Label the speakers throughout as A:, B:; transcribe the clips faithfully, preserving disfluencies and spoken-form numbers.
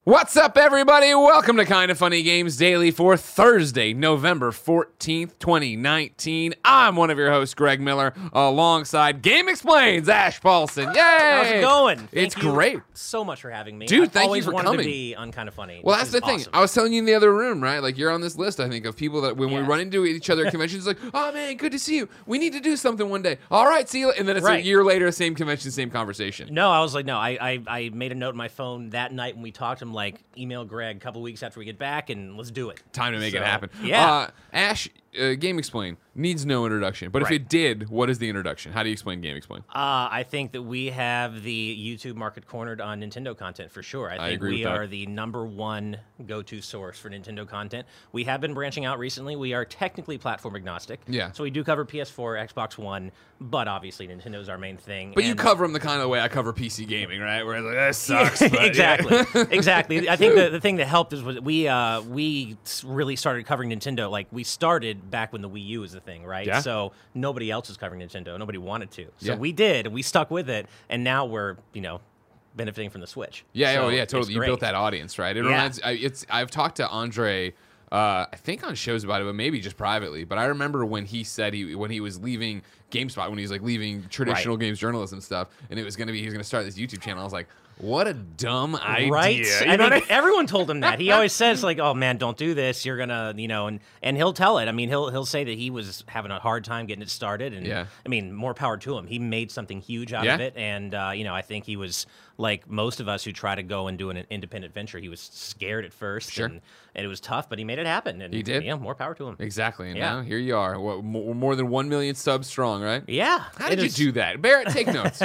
A: What's up, everybody? Welcome to Kinda Funny Games Daily for Thursday, November fourteenth, twenty nineteen. I'm one of your hosts, Greg Miller, alongside Game Explains, Ash Paulson. Yay!
B: How's it going? Thank
A: It's
B: you
A: great.
B: so much for having me.
A: Dude,
B: I've
A: thank you
B: always
A: for
B: wanted
A: coming.
B: to be on Kinda Funny.
A: Well,
B: This
A: that's the
B: is
A: thing.
B: awesome.
A: I was telling you in the other room, right? Like, you're on this list, I think, of people that when we
B: Yeah.
A: run into each other at conventions, like, oh, man, good to see you. We need to do something one day. All right, see you. And then it's a
B: Right.
A: year later, same convention, same conversation.
B: No, I was like, no, I, I I made a note on my phone that night when we talked. I'm like, email Greg a couple weeks after we get back, and let's do it.
A: Time to make
B: So,
A: it happen.
B: Yeah.
A: Uh, Ash, uh, Game Explain needs no introduction. But
B: Right.
A: if it did, what is the introduction? How do you explain Game Explain?
B: Uh, I think that we have the YouTube market cornered on Nintendo content for sure. I
A: I
B: think
A: agree
B: we
A: with that.
B: are the number one go-to source for Nintendo content. We have been branching out recently. We are technically platform agnostic.
A: Yeah.
B: So we do cover P S four, Xbox One, but obviously Nintendo's our main thing.
A: But you
B: and-
A: cover them the kind of way I cover P C gaming, right? Where it's like, that sucks. but yeah.
B: exactly, exactly. I think the, the thing that helped is was we uh, we s- really started covering Nintendo. Like we started back when the Wii U was the thing, right?
A: Yeah.
B: So nobody else was covering Nintendo. Nobody wanted to. So
A: Yeah.
B: we did, and we stuck with it, and now we're you know benefiting from the Switch.
A: Yeah,
B: So
A: oh yeah,
B: it's
A: totally. You
B: great.
A: built that audience, right? It
B: Yeah.
A: reminds. I, it's. I've talked to Andre. Uh, I think on shows about it, but maybe just privately. But I remember when he said he when he was leaving GameSpot, when he was like leaving traditional
B: Right.
A: games journalism stuff, and it was gonna be he was gonna start this YouTube channel. I was like, what a dumb idea.
B: Right?
A: You
B: I
A: know what
B: mean, everyone told him that. He always says like, "Oh man, don't do this. You're gonna, you know," and and he'll tell it. I mean, he'll he'll say that he was having a hard time getting it started, and
A: Yeah.
B: I mean, more power to him. He made something huge out
A: Yeah.
B: of it, and uh, you know, I think he was like most of us who try to go and do an independent venture. He was scared at first,
A: Sure.
B: and, and it was tough, but he made it happen. And
A: He did?
B: Yeah, more power to him.
A: Exactly. And
B: Yeah.
A: now here you are. What, more, more than one million subs strong, right?
B: Yeah.
A: How
B: it
A: did you
B: is-
A: do that, Barrett? Take notes.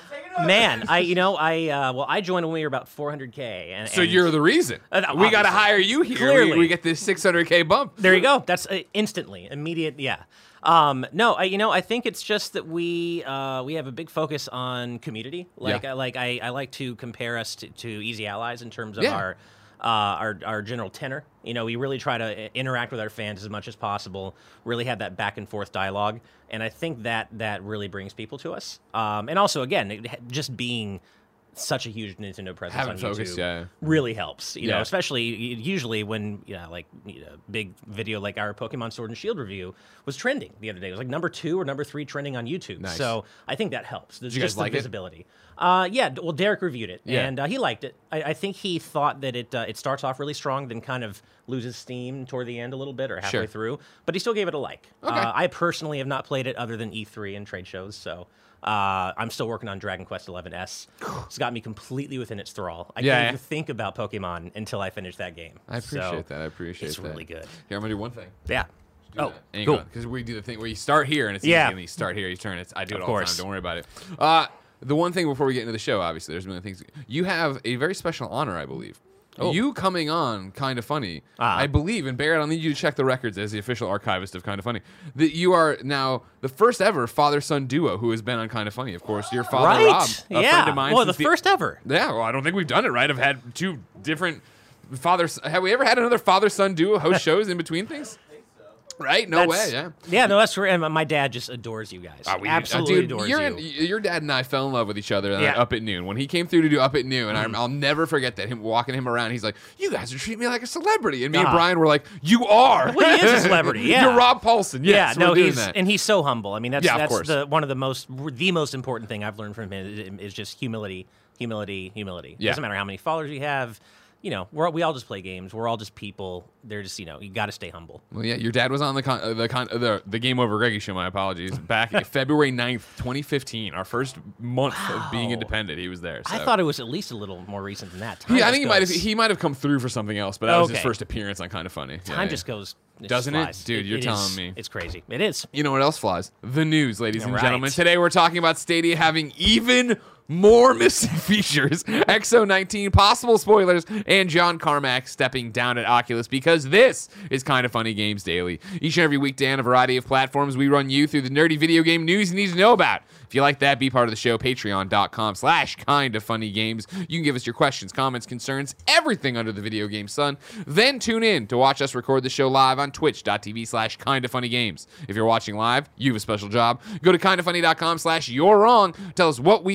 B: Man, I you know I uh, well I joined when we were about four hundred K, and
A: So
B: and-
A: you're the reason.
B: Uh,
A: we got to
B: obviously.
A: hire you here. We,
B: Clearly.
A: we get this six hundred K bump.
B: There you go. That's uh, instantly immediate. Yeah. Um, no, I, you know, I think it's just that we uh, we have a big focus on community. Like,
A: Yeah.
B: I like I, I like to compare us to, to Easy Allies in terms of
A: Yeah.
B: our uh, our our general tenor. You know, we really try to uh, interact with our fans as much as possible. Really have that back and forth dialogue, and I think that that really brings people to us. Um, and also, again, it, just being such a huge Nintendo presence
A: Having
B: on
A: focus,
B: YouTube
A: yeah.
B: really helps. You
A: Yeah.
B: know, especially y- usually when you know, like you know, big video like our Pokemon Sword and Shield review was trending the other day. It was like number two or number three trending on YouTube.
A: Nice.
B: So I think that helps. There's
A: you guys
B: just
A: like it?
B: the visibility. Uh, yeah. d- Well, Derek reviewed it,
A: Yeah.
B: and uh, he liked it. I, I think he thought that it uh, it starts off really strong, then kind of loses steam toward the end a little bit or halfway
A: Sure.
B: through. But he still gave it a like.
A: Okay.
B: Uh, I personally have not played it other than E three and trade shows. So. Uh, I'm still working on Dragon Quest eleven S. It's got me completely within its thrall. I
A: Yeah,
B: can't
A: yeah.
B: even think about Pokemon until I finish that game.
A: I appreciate
B: So,
A: that. I appreciate
B: it's
A: that.
B: really good.
A: Here, I'm gonna do one thing.
B: Yeah. Oh, cool.
A: Because we do the thing where you start here and it's
B: Yeah.
A: easy, and you start here, you turn. It's I do it
B: Of
A: all
B: course.
A: the time. Don't worry about it. Uh, the one thing before we get into the show, obviously, there's a million things. You have a very special honor, I believe.
B: Oh.
A: You coming on Kinda Funny,
B: Ah.
A: I believe, and Barrett, I'll need you to check the records as the official archivist of Kinda Funny, that you are now the first ever father-son duo who has been on Kinda Funny. Of course, your father,
B: Right.
A: Rob, a
B: yeah.
A: friend of mine.
B: well, the
A: since
B: first ever.
A: Yeah, well, I don't think we've done it right. I've had two different fathers. Have we ever had another father-son duo host shows in between things? Right? No
B: That's-
A: way. Yeah.
B: Yeah, no, that's right. And my dad just adores you guys.
A: Ah, we-
B: Absolutely
A: uh, dude,
B: adores
A: you're
B: you.
A: in- your dad and I fell in love with each other uh,
B: Yeah.
A: up at noon. When he came through to do Up at Noon, and
B: Mm.
A: I, I'll never forget that, him walking him around, he's like, you guys are treating me like a celebrity. And me and
B: Ah.
A: Brian were like, you are.
B: Well, he is a celebrity, yeah.
A: You're Rob Paulson. Yes,
B: yeah, no,
A: we're doing
B: he's
A: that.
B: and he's so humble. I mean, that's
A: Yeah, of
B: that's
A: course.
B: the one of the most the most important thing I've learned from him is, is just humility, humility, humility.
A: Yeah.
B: Doesn't matter how many followers you have. You know, we're we all just play games. We're all just people. They're just you know, you got to stay humble.
A: Well, yeah, your dad was on the con- uh, the, con- uh, the the Game Over Greggy show. My apologies. Back February ninth, twenty fifteen, our first month of being
B: Wow.
A: independent, he was there. So.
B: I thought it was at least a little more recent than that. Time
A: Yeah, I
B: just
A: think he might have
B: goes-
A: he might have come through for something else, but that was his
B: Okay.
A: first appearance on Kinda Funny. Yeah,
B: Time
A: yeah.
B: just goes. It
A: Doesn't it?
B: flies.
A: Dude, you're
B: it
A: telling
B: is-
A: me.
B: It's crazy. It is.
A: You know what else flies? The news, ladies and
B: Right.
A: gentlemen. Today we're talking about Stadia having even more missing features, X O nineteen, possible spoilers, and John Carmack stepping down at Oculus, because this is Kinda Funny Games Daily. Each and every weekday on a variety of platforms, we run you through the nerdy video game news you need to know about. If you like that, be part of the show, patreon.com slash kinda funny games. You can give us your questions, comments, concerns, everything under the video game sun. Then tune in to watch us record the show live on twitch.tv slash kinda funny games. If you're watching live, you have a special job. Go to kindafunny.com slash you're wrong. Tell us what we screw up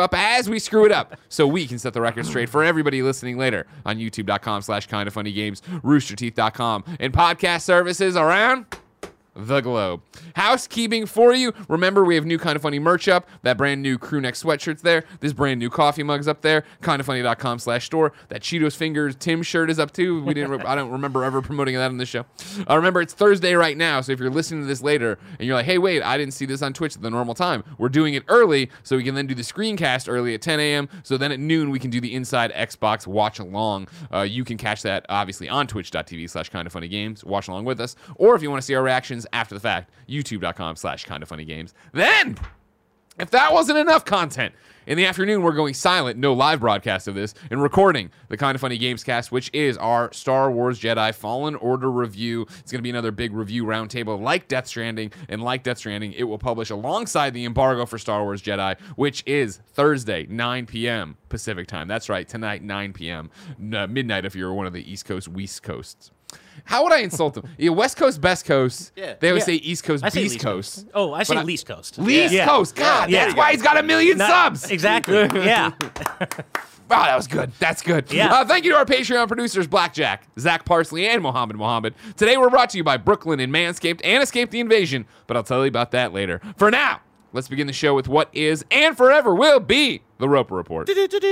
A: up as we screw it up so we can set the record straight for everybody listening later on youtube.com slash kind of funny games, rooster teeth dot com, and podcast services around the globe. Housekeeping for you. Remember, we have new Kind of Funny merch up. That brand new crew neck sweatshirt's there. This brand new coffee mug's up there. kindoffunny.com slash store. That Cheetos Fingers Tim shirt is up too. We didn't. Re- I don't remember ever promoting that on this show. Uh, remember, it's Thursday right now, so if you're listening to this later and you're like, hey, wait, I didn't see this on Twitch at the normal time. We're doing it early so we can then do the screencast early at ten a.m. So then at noon we can do the Inside Xbox watch along. Uh, you can catch that obviously on twitch.tv slash kind of funny games. Watch along with us, or if you want to see our reactions after the fact, youtube.com slash kind of funny games. Then, if that wasn't enough content, in the afternoon we're going silent, no live broadcast of this, and recording the Kind of Funny Games cast, which is our Star Wars Jedi Fallen Order review. It's going to be another big review roundtable like Death Stranding, and like Death Stranding, it will publish alongside the embargo for Star Wars Jedi, which is Thursday, nine p.m. Pacific time. That's right, tonight, nine p.m. Uh, midnight if you're one of the East Coast, West Coasts. How would I insult them? Yeah, West Coast, best coast.
C: Yeah.
A: They always
B: Yeah.
A: say East Coast,
B: I say
A: Beast
B: least
A: Coast.
B: Oh, I say
A: But I-
B: least coast.
A: Least
B: Yeah.
A: Coast. God,
B: Yeah.
A: that's why he's got a million
B: Not-
A: subs.
B: Exactly. Yeah.
A: Wow, that was good. That's good.
B: Yeah.
A: Uh, thank you to our Patreon producers, Blackjack, Zach Parsley, and Mohammed Mohammed. Today we're brought to you by Brooklyn and Manscaped and Escape the Invasion, but I'll tell you about that later. For now, let's begin the show with what is and forever will be the Roper Report.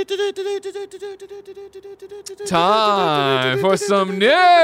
A: Time for some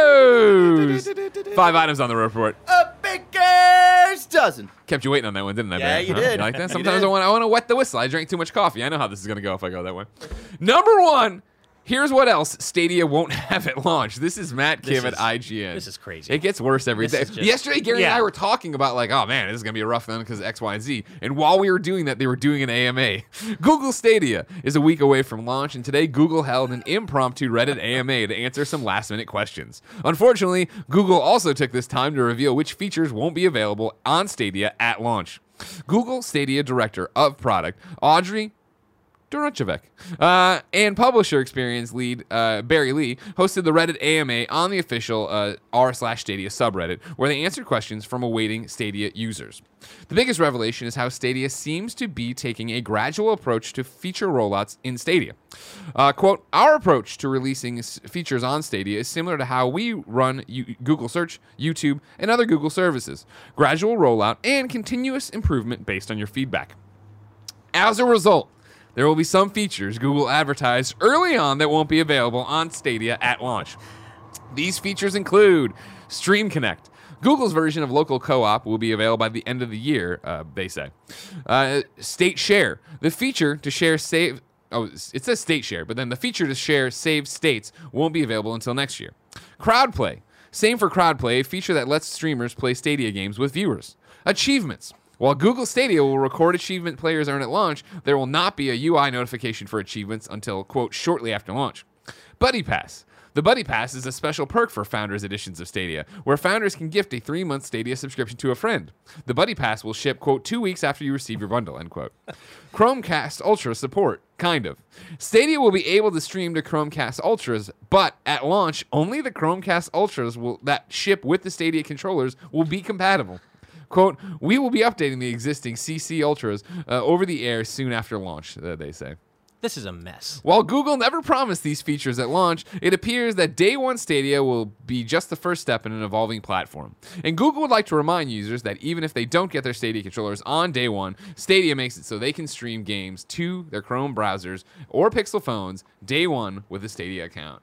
A: news. Five items on the Roper Report.
C: A baker's dozen.
A: Kept you waiting on that one, didn't I?
C: Yeah,
A: Barry?
C: you
A: Huh?
C: did.
A: like that?
C: You
A: Sometimes
C: did.
A: I want I want to wet the whistle. I drank too much coffee. I know how this is going to go if I go that way. Number one, here's what else Stadia won't have at launch. This is Matt Kim
B: This
A: at
B: is-
A: I G N.
B: this is crazy.
A: It gets worse every
B: This
A: day.
B: is just-
A: Yesterday, Gary and
B: yeah.
A: I were talking about like, oh man, this is going to be a rough one because X, Y, and Z. And while we were doing that, they were doing an A M A. Google Stadia is a week away from launch, and today Google held an impromptu Reddit A M A to answer some last-minute questions. Unfortunately, Google also took this time to reveal which features won't be available on Stadia at launch. Google Stadia Director of Product, Audrey Durachevek, uh, and publisher experience lead uh, Barry Lee hosted the Reddit A M A on the official uh, r slash Stadia subreddit, where they answered questions from awaiting Stadia users. The biggest revelation is how Stadia seems to be taking a gradual approach to feature rollouts in Stadia. Uh, quote, our approach to releasing s- features on Stadia is similar to how we run U- Google Search, YouTube, and other Google services. Gradual rollout and continuous improvement based on your feedback. As a result, there will be some features Google advertised early on that won't be available on Stadia at launch. These features include Stream Connect. Google's version of local co-op will be available by the end of the year, uh, they say. Uh, State Share. The feature to share save... Oh, it says State Share, but then the feature to share saved states won't be available until next year. Crowdplay. Same for Crowdplay, a feature that lets streamers play Stadia games with viewers. Achievements. While Google Stadia will record achievement players earn at launch, there will not be a U I notification for achievements until, quote, shortly after launch. Buddy Pass. The Buddy Pass is a special perk for Founders editions of Stadia, where founders can gift a three-month Stadia subscription to a friend. The Buddy Pass will ship, quote, two weeks after you receive your bundle, end quote. Chromecast Ultra support, kind of. Stadia will be able to stream to Chromecast Ultras, but at launch, only the Chromecast Ultras will, that ship with the Stadia controllers will be compatible. Quote, we will be updating the existing C C Ultras uh, over the air soon after launch, uh, they say.
B: This is a mess.
A: While Google never promised these features at launch, it appears that Day one Stadia will be just the first step in an evolving platform. And Google would like to remind users that even if they don't get their Stadia controllers on day one, Stadia makes it so they can stream games to their Chrome browsers or Pixel phones day one with a Stadia account.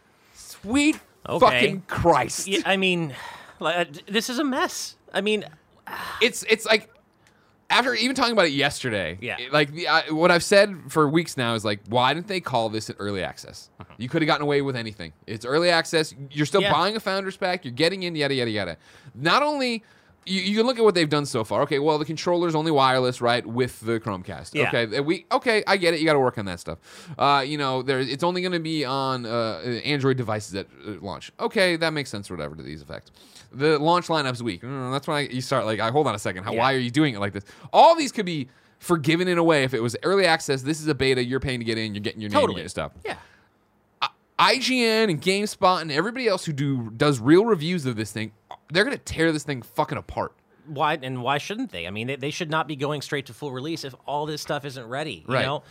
A: Sweet
B: Okay.
A: fucking Christ.
B: Yeah, I mean, like, uh, this is a mess. I mean,
A: It's it's like after even talking about it yesterday.
B: Yeah.
A: it- like the, uh, what I've said for weeks now is like, why didn't they call this an early access? You could have gotten away with anything. It's early access. You're still
B: Yeah.
A: buying a Founders Pack. You're getting in. Yada yada yada. Not only. You, you can look at what they've done so far. Okay, well the controller's only wireless, right, with the Chromecast.
B: Yeah.
A: Okay, uh, we okay, I get it. You got to work on that stuff. Uh, you know, there it's only going to be on uh, Android devices at uh, launch. Okay, that makes sense. Whatever to these effects. The launch lineup's weak. Mm, that's when I, you start like, I hold on a second. How,
B: Yeah.
A: Why are you doing it like this? All these could be forgiven in a way if it was early access. This is a beta. You're paying to get in. You're getting your name.
B: Totally.
A: You're getting stuff.
B: yeah.
A: I G N and GameSpot and everybody else who do does real reviews of this thing, they're gonna tear this thing fucking apart.
B: Why and why shouldn't they? I mean, they, they should not be going straight to full release if all this stuff isn't ready. You
A: Right.
B: know,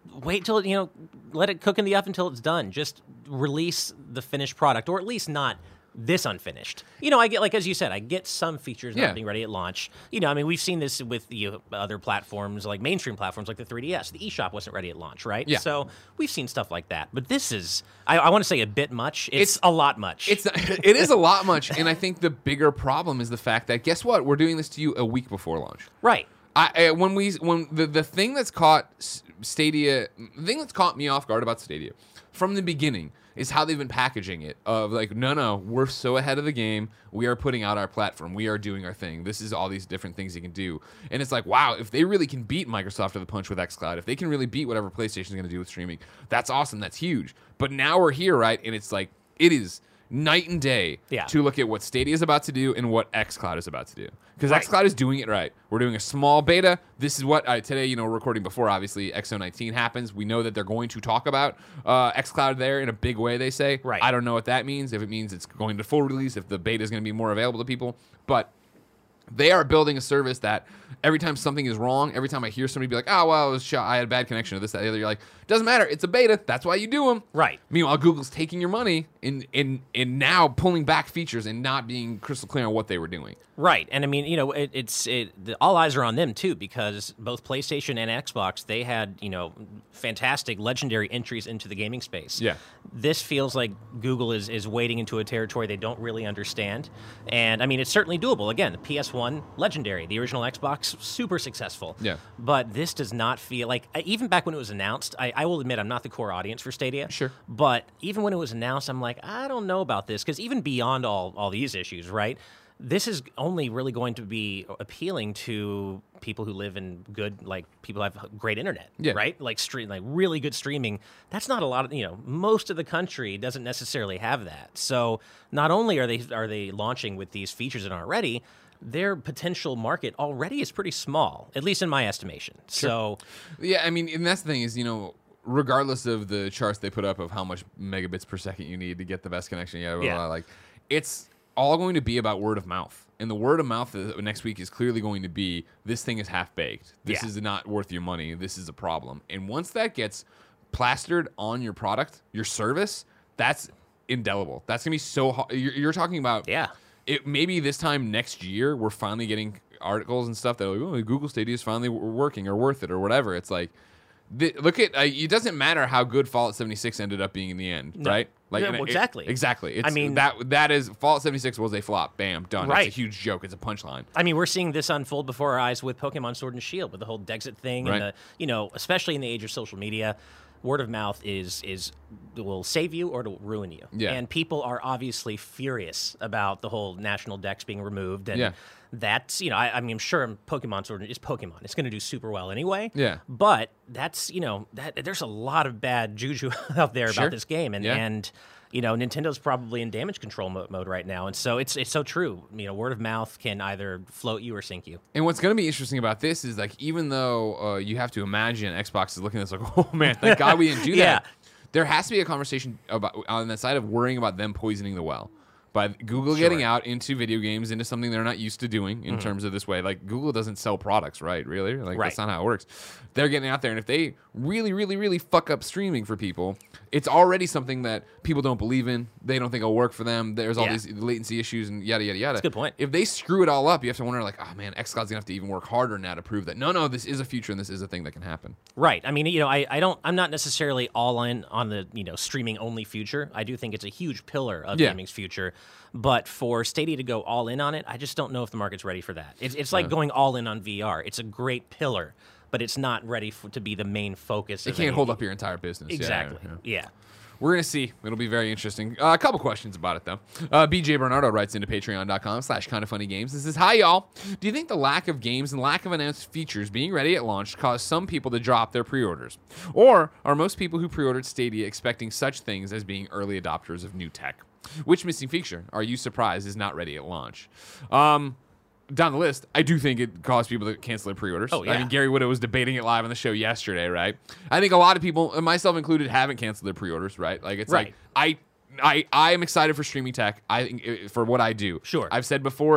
B: wait till, you know, let it cook in the oven until it's done. Just release the finished product, or at least not this unfinished. You know, I get, like, as you said, I get some features
A: Yeah.
B: not being ready at launch. You know, I mean, we've seen this with the uh, other platforms, like mainstream platforms like the three D S. The eShop wasn't ready at launch, right?
A: Yeah.
B: So we've seen stuff like that. But this is, I, I want to say a bit much. It's,
A: It's-
B: a lot much.
A: It's it is a lot much, and I think the bigger problem is the fact that guess what? We're doing this to you a week before launch.
B: right.
A: I, I when we when the the thing that's caught S- Stadia, the thing that's caught me off guard about Stadia from the beginning is how they've been packaging it. Of like, no, no, we're so ahead of the game. We are putting out our platform. We are doing our thing. This is all these different things you can do. And it's like, wow, if they really can beat Microsoft to the punch with xCloud, if they can really beat whatever PlayStation's going to do with streaming, that's awesome. That's huge. But now we're here, right? And it's like, it is night and day
B: Yeah.
A: to look at what Stadia is about to do and what xCloud is about to do. Because
B: Right.
A: xCloud is doing it right. We're doing a small beta. This is what uh, today, you know, we're recording before obviously X O nineteen happens. We know that they're going to talk about uh, xCloud there in a big way. They say.
B: Right.
A: I don't know what that means. If it means it's going to full release, if the beta is going to be more available to people, but they are building a service that every time something is wrong, every time I hear somebody be like, "Oh, well, it was shot. I had a bad connection," or this, that, the other, you're like, "Doesn't matter. It's a beta. That's why you do them."
B: Right.
A: Meanwhile, Google's taking your money and and and now pulling back features and not being crystal clear on what they were doing.
B: Right, and I mean, you know, it, it's it, the, all eyes are on them too, because both PlayStation and Xbox, they had, you know, fantastic, legendary entries into the gaming space.
A: Yeah.
B: This feels like Google is is wading into a territory they don't really understand, and I mean, it's certainly doable. Again, the P S one, legendary, the original Xbox, super successful.
A: Yeah.
B: But this does not feel like, even back when it was announced, I, I will admit I'm not the core audience for Stadia.
A: Sure.
B: But even when it was announced, I'm like, I don't know about this, because even beyond all all these issues, right? This is only really going to be appealing to people who live in good, like people who have great internet,
A: Yeah.
B: right? Like stream, like really good streaming. That's not a lot of, you know, most of the country doesn't necessarily have that. So not only are they are they launching with these features that aren't ready, their potential market already is pretty small, at least in my estimation. So
A: Yeah, I mean, and that's the thing is, you know, regardless of the charts they put up of how much megabits per second you need to get the best connection, yeah, blah, blah,
B: Yeah.
A: blah, like it's all going to be about word of mouth. And the word of mouth uh, next week is clearly going to be, this thing is half baked. This
B: Yeah.
A: is not worth your money. This is a problem. And once that gets plastered on your product, your service, that's indelible. That's gonna be so hard. You're, you're talking about
B: yeah.
A: it. Maybe this time next year, we're finally getting articles and stuff that are like, oh, Google Stadia is finally w- working or worth it or whatever. It's like, the, look at uh, it doesn't matter how good Fallout seventy-six ended up being in the end,
B: No.
A: right? Like
B: Yeah,
A: and
B: well,
A: it-
B: exactly.
A: exactly. It's,
B: I mean-
A: that that is Fallout seventy-six was a flop. Bam, done.
B: Right.
A: It's a huge joke. It's a punchline.
B: I mean, we're seeing this unfold before our eyes with Pokemon Sword and Shield, with the whole Dexit thing,
A: Right.
B: and the, you know, especially in the age of social media, word of mouth is is will save you or it will ruin you.
A: Yeah.
B: And people are obviously furious about the whole national Dex being removed, and
A: Yeah.
B: that's, you know, I, I mean, I'm sure Pokemon Sword is Pokemon. It's going to do super well anyway.
A: Yeah.
B: But that's, you know, that there's a lot of bad juju out there
A: Sure.
B: about this game, and
A: Yeah.
B: and. You know, Nintendo's probably in damage control mo- mode right now, and so it's it's so true. You know, word of mouth can either float you or sink you.
A: And what's going to be interesting about this is like, even though uh, you have to imagine Xbox is looking at this like, oh man, thank God we didn't do that.
B: Yeah.
A: There has to be a conversation about on the side of worrying about them poisoning the well. By Google getting out into video games, into something they're not used to doing in terms of this way. Like, Google doesn't sell products, right? Really? Like,
B: Right.
A: that's not how it works. They're getting out there, and if they really, really, really fuck up streaming for people, it's already something that people don't believe in. They don't think it'll work for them. There's all
B: Yeah.
A: these latency issues and yada, yada, yada.
B: That's a good point.
A: If they screw it all up, you have to wonder, like, oh, man, xCloud's going to have to even work harder now to prove that, no, no, this is a future and this is a thing that can happen.
B: Right. I mean, you know, I, I don't, I'm not necessarily all in on the, you know, streaming only future. I do think it's a huge pillar of
A: Yeah.
B: gaming's future. But for Stadia to go all in on it, I just don't know if the market's ready for that. It's, it's like going all in on V R. It's a great pillar, but it's not ready for, to be the main focus.
A: It
B: of
A: can't
B: any-
A: hold up your entire business. Yeah,
B: Exactly.
A: yeah.
B: Yeah.
A: We're going to see. It'll be very interesting. Uh, a couple questions about it, though. Uh, B J Bernardo writes into patreon.com slash kind of funny games. This is, hi, y'all. Do you think the lack of games and lack of announced features being ready at launch caused some people to drop their pre-orders? Or are most people who pre-ordered Stadia expecting such things as being early adopters of new tech? Which missing feature are you surprised is not ready at launch? Um... Down the list, I do think it caused people to cancel their pre-orders.
B: Oh,
A: I
B: yeah.
A: mean, Gary Widow was debating it live on the show yesterday, right? I think a lot of people, and myself included, haven't canceled their pre-orders, right? Like, it's
B: Right.
A: like, I, I, I am excited for streaming tech. I think it- for what I do.
B: Sure.
A: I've said before,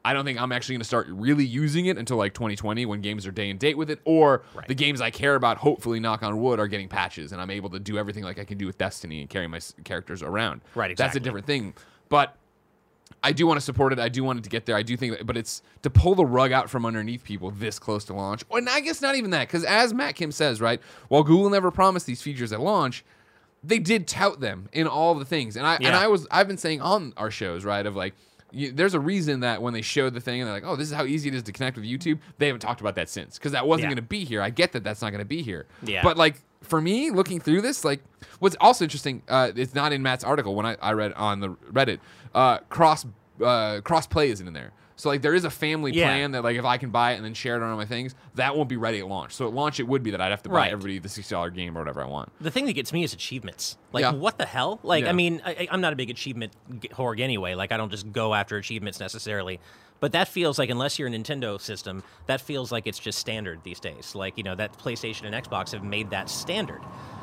A: I don't think I'm actually going to start really using it until like twenty twenty when games are day and date with it, or
B: Right.
A: the games I care about, hopefully, knock on wood, are getting patches, and I'm able to do everything like I can do with Destiny and carry my s- characters around.
B: Right,
A: That's a
B: exactly.
A: different thing. But I do want to support it. I do want it to get there. I do think that, but it's to pull the rug out from underneath people this close to launch. And I guess not even that, because as Matt Kim says, right, while Google never promised these features at launch, they did tout them in all the things. And I and
B: Yeah.
A: I was I've been saying on our shows, right, of like, you, there's a reason that when they showed the thing and they're like, oh, this is how easy it is to connect with YouTube, they haven't talked about that since, because that wasn't
B: Yeah.
A: going to be here. I get that that's not going to be here.
B: Yeah.
A: But like for me, looking through this, like what's also interesting, uh, it's not in Matt's article when I, I read on the Reddit, uh, cross uh, cross play isn't in there. So like there is a family
B: Yeah.
A: plan that like if I can buy it and then share it on all my things, that won't be ready at launch. So at launch it would be that I'd have to buy
B: Right.
A: everybody the sixty dollar game or whatever I want.
B: The thing that gets me is achievements. Like,
A: Yeah.
B: what the hell? Like,
A: Yeah.
B: I mean, I, I'm not a big achievement g- horg anyway. Like, I don't just go after achievements necessarily. But that feels like, unless you're a Nintendo system, that feels like it's just standard these days. Like, you know, that PlayStation and Xbox have made that standard.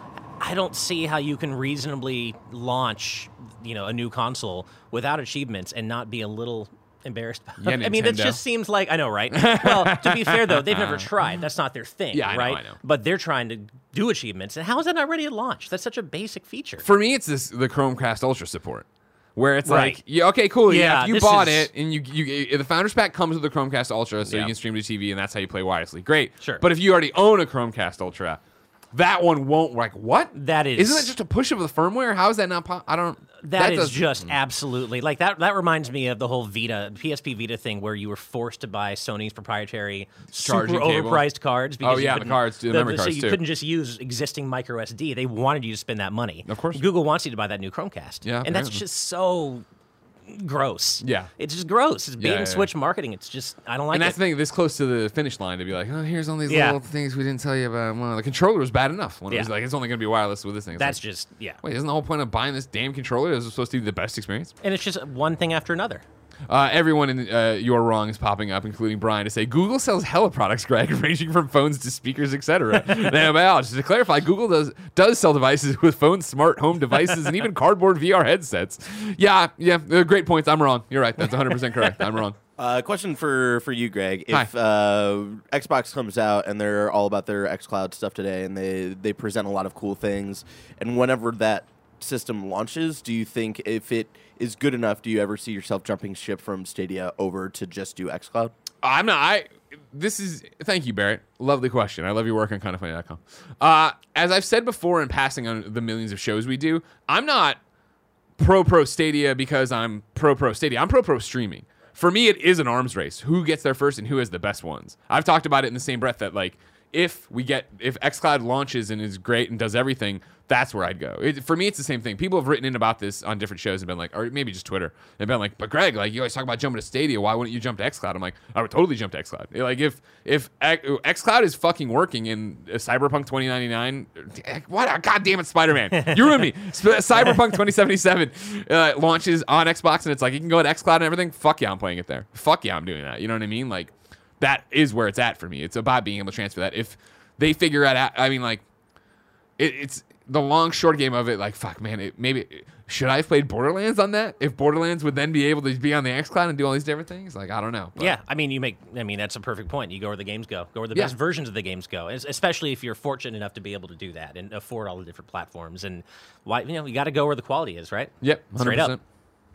B: I don't see how you can reasonably launch, you know, a new console without achievements and not be a little embarrassed about
A: Yeah,
B: it. I mean, it
A: Nintendo.
B: just seems like, I know, right? Well, to be fair, though, they've never tried. That's not their thing,
A: Yeah, I know,
B: right?
A: I know.
B: But they're trying to do achievements. And how is that not ready at launch? That's such a basic feature.
A: For me, it's this the Chromecast Ultra support, where it's
B: Right.
A: like, yeah, okay, cool, yeah.
B: Yeah,
A: If you
B: this
A: bought
B: is-
A: it and you, you the Founders Pack comes with the Chromecast Ultra, so
B: Yeah.
A: you can stream to T V, and that's how you play wirelessly. Great.
B: Sure.
A: But if you already own a Chromecast Ultra, that one won't. Like what?
B: That is-
A: Isn't that just a push of the firmware? How is that not? Po- I don't.
B: that is
A: does-
B: just absolutely like that. That reminds me of the whole Vita, P S P Vita thing, where you were forced to buy Sony's proprietary
A: Charging
B: super
A: cable.
B: overpriced cards. Because
A: Oh,
B: you
A: yeah, the
B: couldn't-
A: cards, the memory
B: so
A: cards,
B: you
A: too.
B: couldn't just use existing micro S D. They wanted you to spend that money.
A: Of course.
B: Google wants you to buy that new Chromecast.
A: Yeah,
B: and that's
A: apparently.
B: just so gross.
A: Yeah.
B: it's just gross. It's bait
A: Yeah,
B: and
A: yeah,
B: switch marketing. It's just I don't like
A: And that's
B: it.
A: the thing, this close to the finish line to be like, oh, here's all these
B: Yeah.
A: little things we didn't tell you about. Well, the controller was bad enough when it was
B: Yeah.
A: like, it's only going to be wireless with this thing. It's
B: That's
A: like,
B: just yeah.
A: wait, isn't the whole point of buying this damn controller? Is it supposed to be the best experience?
B: And it's just one thing after another.
A: Uh, everyone in uh, You're Wrong is popping up, including Brian, to say Google sells hella products, Greg, ranging from phones to speakers, et cetera. Now, well, just to clarify, Google does does sell devices with phones, smart home devices, and even cardboard V R headsets. Yeah, yeah, uh, great points. I'm wrong. You're right. That's one hundred percent correct. I'm wrong.
C: Uh, question for, for you, Greg.
A: Hi.
C: If uh, Xbox comes out and they're all about their xCloud stuff today, and they, they present a lot of cool things, and whenever that system launches, do you think if it is good enough, do you ever see yourself jumping ship from Stadia over to just do xCloud?
A: I'm not. I. This is. Thank you, Barrett. Lovely question. I love your work on kind of funny dot com. Uh, as I've said before in passing on the millions of shows we do, I'm not pro pro Stadia because I'm pro pro Stadia. I'm pro pro streaming. For me, it is an arms race. Who gets there first and who has the best ones? I've talked about it in the same breath that like if we get if xCloud launches and is great and does everything, that's where I'd go. It, for me, it's the same thing. People have written in about this on different shows and been like, or maybe just Twitter, and been like, but Greg, like you always talk about jumping to Stadia. Why wouldn't you jump to xCloud? I'm like, I would totally jump to xCloud. Like if if X- xCloud is fucking working in uh, Cyberpunk twenty ninety-nine, what? a God damn it, Spider-Man, you ruined me. Sp- Cyberpunk twenty seventy-seven uh, launches on Xbox and it's like you can go to xCloud and everything. Fuck yeah, I'm playing it there. Fuck yeah, I'm doing that. You know what I mean? Like that is where it's at for me. It's about being able to transfer that. If they figure it out, I mean, like it, it's the long short game of it. Like fuck, man. It, maybe should I have played Borderlands on that? If Borderlands would then be able to be on the xCloud and do all these different things, like I don't know. But
B: Yeah, I mean, you make. I mean, that's a perfect point. You go where the games go. Go where the
A: Yeah.
B: best versions of the games go. Es- Especially if you're fortunate enough to be able to do that and afford all the different platforms. And why, you know, you got to go where the quality is, right?
A: Yep, one hundred
B: Straight
A: percent.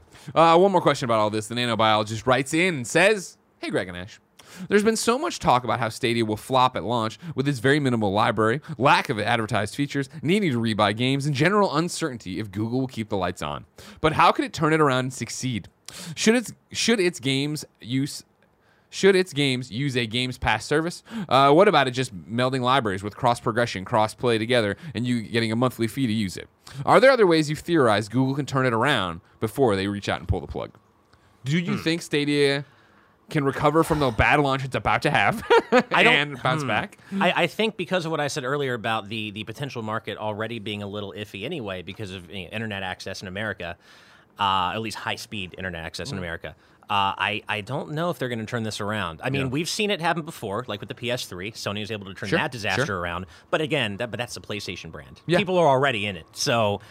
A: Uh, one more question about all this. The nanobiologist writes in and says, hey, Greg and Ash. There's been so much talk about how Stadia will flop at launch with its very minimal library, lack of advertised features, needing to rebuy games, and general uncertainty if Google will keep the lights on. But how could it turn it around and succeed? Should its should its games use should its games use a Games Pass service? Uh, what about it just melding libraries with cross progression, cross play together, and you getting a monthly fee to use it? Are there other ways you've theorized Google can turn it around before they reach out and pull the plug? Do you think Stadia can recover from the bad launch it's about to have
B: I don't-
A: and bounce back?
B: I, I think because of what I said earlier about the the potential market already being a little iffy anyway because of you know, internet access in America, uh, at least high speed internet access in America. Uh, I, I don't know if they're going to turn this around. I mean,
A: Yeah.
B: we've seen it happen before, like with the P S three. Sony was able to turn
A: Sure,
B: that disaster
A: sure.
B: around. But again, that, but that's the PlayStation brand.
A: Yeah.
B: People are already in it. So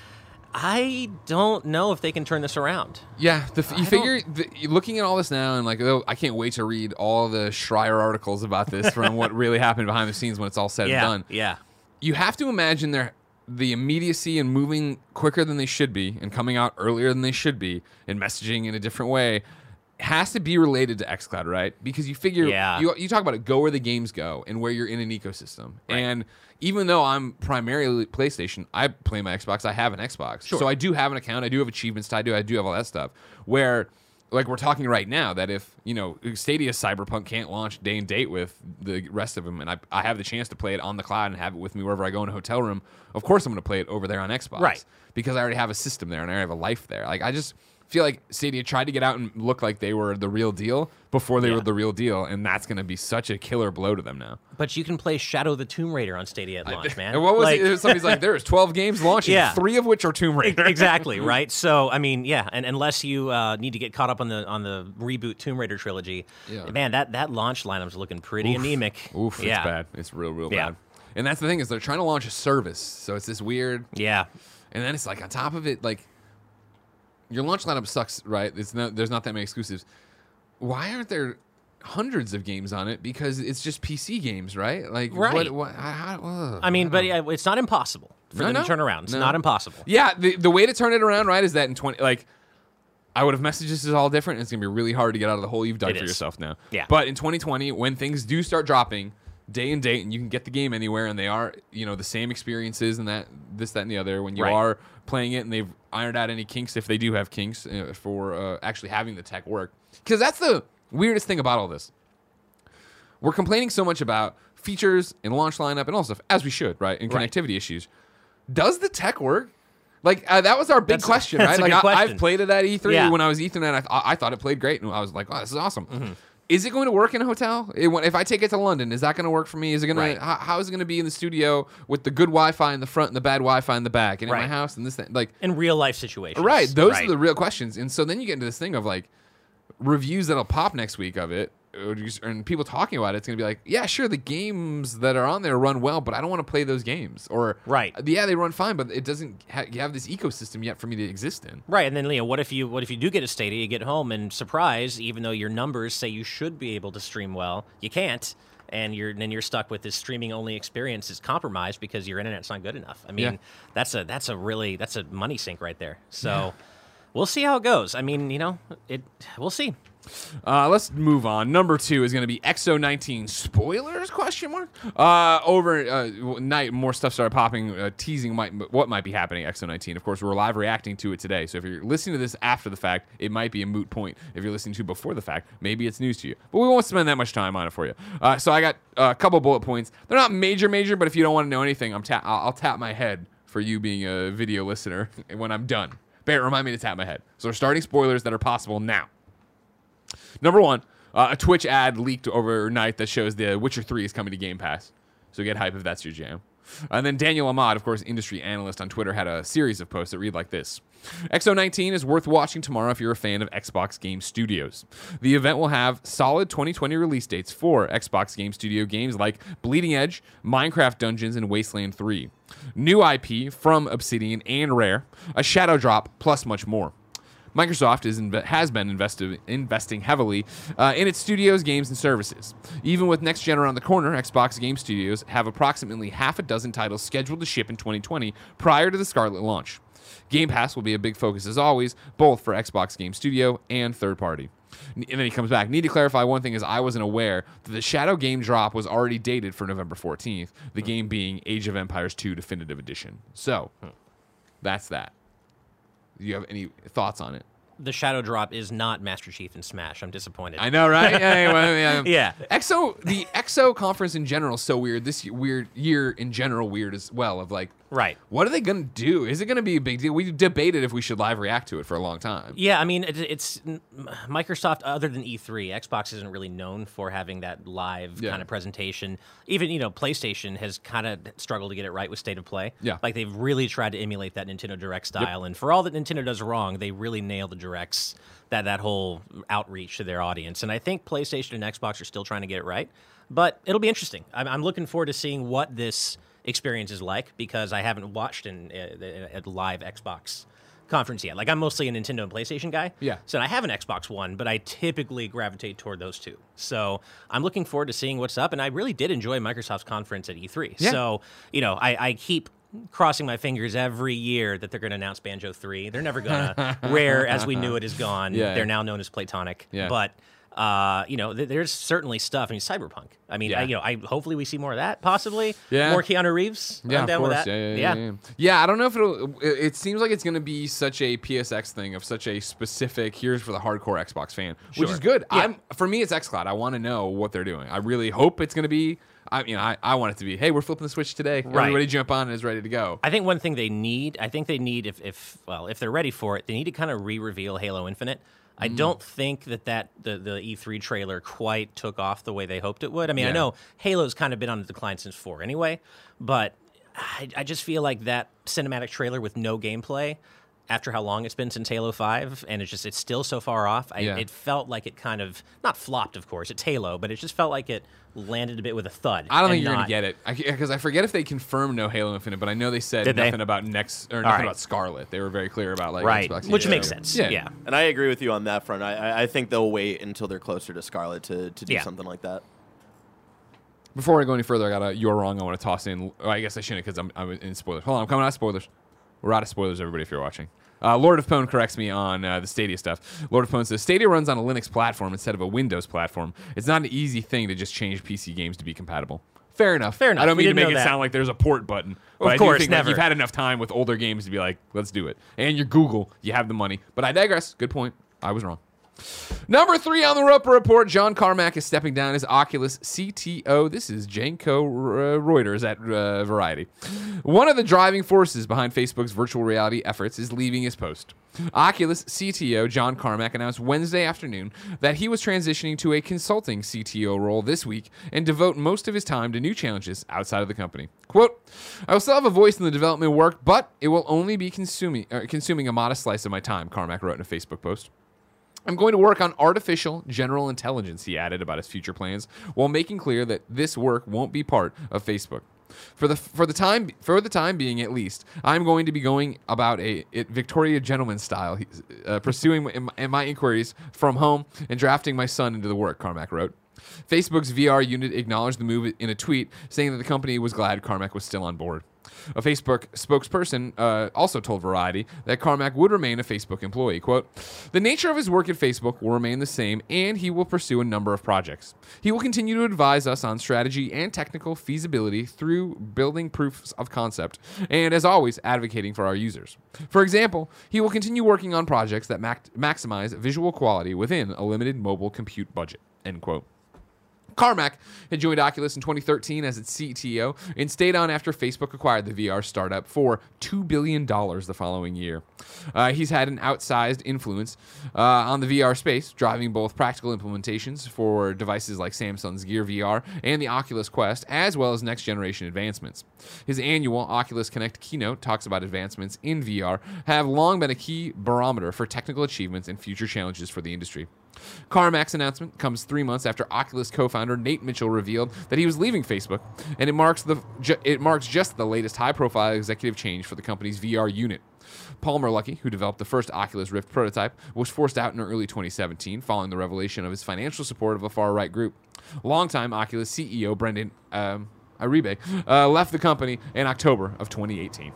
B: I don't know if they can turn this around.
A: Yeah, the, you
B: I
A: figure the, looking at all this now and like, oh, I can't wait to read all the Schreier articles about this from what really happened behind the scenes when it's all said
B: Yeah,
A: and done.
B: yeah.
A: You have to imagine their the immediacy and moving quicker than they should be and coming out earlier than they should be and messaging in a different way has to be related to xCloud, right? Because you figure
B: Yeah.
A: you you talk about it, go where the games go and where you're in an ecosystem.
B: Right.
A: And even though I'm primarily PlayStation, I play my Xbox. I have an Xbox,
B: Sure.
A: so I do have an account. I do have achievements tied to it. I do have all that stuff. Where, like we're talking right now, that if you know Stadia Cyberpunk can't launch day and date with the rest of them, and I, I have the chance to play it on the cloud and have it with me wherever I go in a hotel room, of course I'm going to play it over there on Xbox,
B: Right?
A: Because I already have a system there and I already have a life there. Like I just feel like Stadia tried to get out and look like they were the real deal before they
B: Yeah.
A: were the real deal, and that's going to be such a killer blow to them now.
B: But you can play Shadow the Tomb Raider on Stadia at launch, man.
A: And what was
B: Like-
A: it? Somebody's like, there's twelve games launching,
B: Yeah.
A: three of which are Tomb Raider.
B: Exactly, right? So, I mean, yeah, and unless you uh, need to get caught up on the on the reboot Tomb Raider trilogy,
A: Yeah.
B: man, that, that launch lineup's looking pretty
A: Oof.
B: anemic.
A: Oof,
B: yeah.
A: it's bad. It's real, real
B: Yeah.
A: bad. And that's the thing is they're trying to launch a service, so it's this weird.
B: Yeah.
A: And then it's like on top of it, like your launch lineup sucks, right? It's not there's not that many exclusives. Why aren't there hundreds of games on it? Because it's just P C games, right? Like
B: Right.
A: What, what, how, ugh,
B: I mean,
A: I
B: but
A: don't know.
B: yeah, it's not impossible for
A: No,
B: them
A: no.
B: to turn around. It's
A: No.
B: not impossible.
A: Yeah, the the way to turn it around, right, is that in twenty like I would have messaged this is all different. And it's gonna be really hard to get out of the hole you've dug
B: It
A: for
B: is.
A: yourself now.
B: Yeah.
A: But in twenty twenty, when things do start dropping day and date, and you can get the game anywhere, and they are you know the same experiences and that this that and the other. When you
B: Right.
A: are playing it, and they've ironed out any kinks if they do have kinks uh, for uh, actually having the tech work, because that's the weirdest thing about all this. We're complaining so much about features and launch lineup and all stuff, as we should, right? And
B: Right.
A: connectivity issues. Does the tech work? Like uh, that was our big
B: That's a-
A: question,
B: that's
A: right?
B: a
A: Like
B: good
A: I,
B: question.
A: I've played it at E three
B: Yeah.
A: when I was Ethernet. I, th- I thought it played great, and I was like, "Wow, this is awesome."
B: Mm-hmm.
A: Is it going to work in a hotel? It, if I take it to London, is that going to work for me? Is it going
B: Right.
A: to? How, how is it going to be in the studio with the good Wi-Fi in the front and the bad Wi-Fi in the back, and in my
B: Right.
A: house and this thing? Like,
B: In real life situations.
A: right? Those
B: Right.
A: are the real questions. And so then you get into this thing of like reviews that'll pop next week of it, or just- and people talking about it. It's gonna be like, yeah, sure, the games that are on there run well, but I don't want to play those games. Or
B: Right.
A: yeah, they run fine, but it doesn't ha- you have this ecosystem yet for me to exist in.
B: Right, and then Leo, what if you what if you do get a Stadia, you get home and surprise, even though your numbers say you should be able to stream well, you can't, and you're then you're stuck with this streaming only experience is compromised because your internet's not good enough. I mean,
A: Yeah.
B: that's a that's a really that's a money sink right there. So we'll see how it goes. I mean, you know, it we'll see.
A: Uh, let's move on. Number two is going to be X O nineteen spoilers? Question mark. Uh, over uh, night, more stuff started popping, uh, teasing might what might be happening. X O nineteen. Of course, we're live reacting to it today. So if you're listening to this after the fact, it might be a moot point. If you're listening to it before the fact, maybe it's news to you. But we won't spend that much time on it for you. Uh, so I got a couple bullet points. They're not major, major, but if you don't want to know anything, I'm ta- I'll, I'll tap my head for you being a video listener when I'm done. Barrett, remind me to tap my head. So we're starting spoilers that are possible now. Number one, uh, a Twitch ad leaked overnight that shows The Witcher three is coming to Game Pass. So get hype if that's your jam. And then Daniel Ahmad, of course, industry analyst on Twitter, had a series of posts that read like this. X O nineteen is worth watching tomorrow if you're a fan of Xbox Game Studios. The event will have solid twenty twenty release dates for Xbox Game Studio games like Bleeding Edge, Minecraft Dungeons, and Wasteland three. New I P from Obsidian and Rare, a Shadow Drop, plus much more. Microsoft is inve- has been invested, investing heavily uh, in its studios, games, and services. Even with next gen around the corner, Xbox Game Studios have approximately half a dozen titles scheduled to ship in twenty twenty prior to the Scarlet launch. Game Pass will be a big focus as always, both for Xbox Game Studio and third party. And then he comes back. Need to clarify one thing is I wasn't aware that the Shadow game drop was already dated for November fourteenth, the game being Age of Empires two Definitive Edition. So, that's that. Do you have any thoughts on it?
B: The Shadow Drop is not Master Chief in Smash. I'm disappointed.
A: I know, right? Yeah, well, yeah.
B: Yeah.
A: X O, the X O conference in general is so weird. This weird year in general weird as well. Of like,
B: Right.
A: what are they gonna do? Is it gonna be a big deal? We debated if we should live react to it for a long time.
B: Yeah, I mean, it, it's Microsoft. Other than E three, Xbox isn't really known for having that live
A: Yeah.
B: kind of presentation. Even you know, PlayStation has kind of struggled to get it right with State of Play.
A: Yeah.
B: like they've really tried to emulate that Nintendo Direct style. And for all that Nintendo does wrong, they really nail the directs, that that whole outreach to their audience. And I think PlayStation and Xbox are still trying to get it right. But it'll be interesting. I'm, I'm looking forward to seeing what this experience is like because I haven't watched an, a, a live Xbox conference yet. Like I'm mostly a Nintendo and PlayStation guy.
A: Yeah.
B: So I have an Xbox One, but I typically gravitate toward those two. So I'm looking forward to seeing what's up. And I really did enjoy Microsoft's conference at E three.
A: Yeah.
B: So, you know, I, I keep crossing my fingers every year that they're going to announce Banjo three. They're never going to. Rare, as we knew it, is gone.
A: Yeah.
B: They're now known as Platonic.
A: Yeah.
B: But Uh, you know, th- there's certainly stuff. I mean, Cyberpunk. I mean,
A: Yeah.
B: I, you know, I hopefully we see more of that. Possibly,
A: Yeah.
B: more Keanu Reeves.
A: Yeah,
B: I'm down
A: of
B: with
A: course.
B: that.
A: Yeah, yeah, yeah, yeah. Yeah, I don't know if it'll. It, it seems like it's going to be such a P S X thing of such a specific. Here's for the hardcore Xbox fan, which
B: Sure.
A: is good.
B: Yeah.
A: I'm for me, it's xCloud. I want to know what they're doing. I really hope it's going to be. I you know, I, I want it to be. Hey, we're flipping the switch today.
B: Right.
A: Everybody jump on and is ready to go.
B: I think one thing they need, I think they need, if, if well, if they're ready for it, they need to kind of re-reveal Halo Infinite. I don't think that, that the, the E three trailer quite took off the way they hoped it would. I mean,
A: Yeah.
B: I know Halo's kind of been on the decline since four anyway, but I, I just feel like that cinematic trailer with no gameplay, after how long it's been since Halo five, and it's just it's still so far off, I,
A: Yeah.
B: it felt like it kind of, not flopped, of course, it's Halo, but it just felt like it landed a bit with a thud.
A: I don't think
B: and
A: you're
B: not-
A: going to get it because I, I forget if they confirmed no Halo Infinite, but I know they said
B: Did they?
A: nothing about next or nothing
B: right.
A: about Scarlet. They were very clear about like
B: Right,
A: Xbox
B: which
A: yeah.
B: makes sense.
A: Yeah.
B: Yeah.
C: And I agree with you on that front. I, I, I think they'll wait until they're closer to Scarlet to, to do
B: Yeah.
C: something like that.
A: Before I go any further, I got a you're wrong. I want to toss in. Or I guess I shouldn't because I'm, I'm in spoilers. Hold on, I'm coming out of spoilers. We're out of spoilers, everybody, if you're watching. Uh, Lord of Pwn corrects me on uh, the Stadia stuff. Lord of Pwn says Stadia runs on a Linux platform instead of a Windows platform. It's not an easy thing to just change P C games to be compatible. Fair enough.
B: Fair enough.
A: I don't
B: We
A: mean to
B: didn't
A: make
B: know
A: it
B: that.
A: sound like there's a port button. But
B: Of
A: I
B: course,
A: do think like,
B: never.
A: you've had enough time with older games to be like, let's do it. And you're Google. You have the money. But I digress. Good point. I was wrong. Number three on the Roper Report, John Carmack is stepping down as Oculus C T O. This is Janko uh, Reuters at uh, Variety. One of the driving forces behind Facebook's virtual reality efforts is leaving his post. Oculus C T O John Carmack announced Wednesday afternoon that he was transitioning to a consulting C T O role this week and devote most of his time to new challenges outside of the company. Quote, I will still have a voice in the development work, but it will only be consuming, uh, consuming a modest slice of my time, Carmack wrote in a Facebook post. I'm going to work on artificial general intelligence, he added about his future plans, while making clear that this work won't be part of Facebook. For the for the time for the time being, at least, I'm going to be going about a it, Victoria gentleman style, uh, pursuing my, my inquiries from home and drafting my son into the work, Carmack wrote. Facebook's V R unit acknowledged the move in a tweet, saying that the company was glad Carmack was still on board. A Facebook spokesperson uh, also told Variety that Carmack would remain a Facebook employee. Quote, the nature of his work at Facebook will remain the same, and he will pursue a number of projects. He will continue to advise us on strategy and technical feasibility through building proofs of concept, and as always, advocating for our users. For example, he will continue working on projects that mac- maximize visual quality within a limited mobile compute budget. End quote. Carmack had joined Oculus in twenty thirteen as its C T O and stayed on after Facebook acquired the V R startup for two billion dollars the following year. Uh, he's had an outsized influence uh, on the V R space, driving both practical implementations for devices like Samsung's Gear V R and the Oculus Quest, as well as next-generation advancements. His annual Oculus Connect keynote talks about advancements in V R have long been a key barometer for technical achievements and future challenges for the industry. Carmack's announcement comes three months after Oculus co-founder Nate Mitchell revealed that he was leaving Facebook, and it marks the ju- it marks just the latest high-profile executive change for the company's V R unit. Palmer Luckey, who developed the first Oculus Rift prototype, was forced out in early twenty seventeen following the revelation of his financial support of a far-right group. Longtime Oculus C E O Brendan um, Iribe uh, left the company in October of twenty eighteen.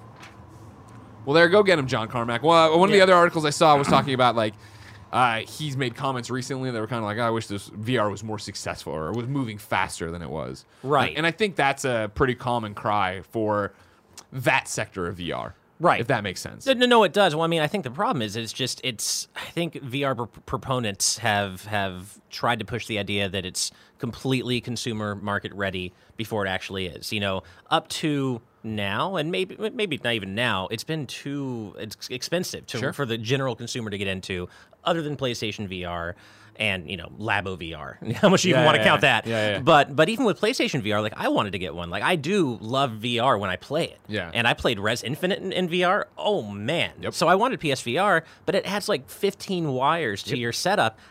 A: Well, there, go get him, John Carmack. Well, one of the
B: Yeah.
A: other articles I saw was talking about like. Uh, he's made comments recently that were kind of like, oh, I wish this V R was more successful or was moving faster than it was.
B: Right.
A: And, and I think that's a pretty common cry for that sector of V R.
B: Right.
A: If that makes sense.
B: No, no, it does. Well, I mean, I think the problem is it's just it's. I think V R pr- proponents have have tried to push the idea that it's completely consumer market ready before it actually is. You know, up to now, and maybe maybe not even now, it's been too it's expensive to,
A: Sure.
B: for the general consumer to get into, other than PlayStation V R and, you know, Labo V R. How much do you
A: Yeah,
B: even want to
A: yeah,
B: count
A: yeah.
B: that?
A: Yeah, yeah.
B: But but even with PlayStation V R, like I wanted to get one. Like I do love V R when I play it.
A: Yeah.
B: And I played Res Infinite in, in V R. Oh man.
A: Yep.
B: So I wanted P S V R, but it has like fifteen wires to your setup.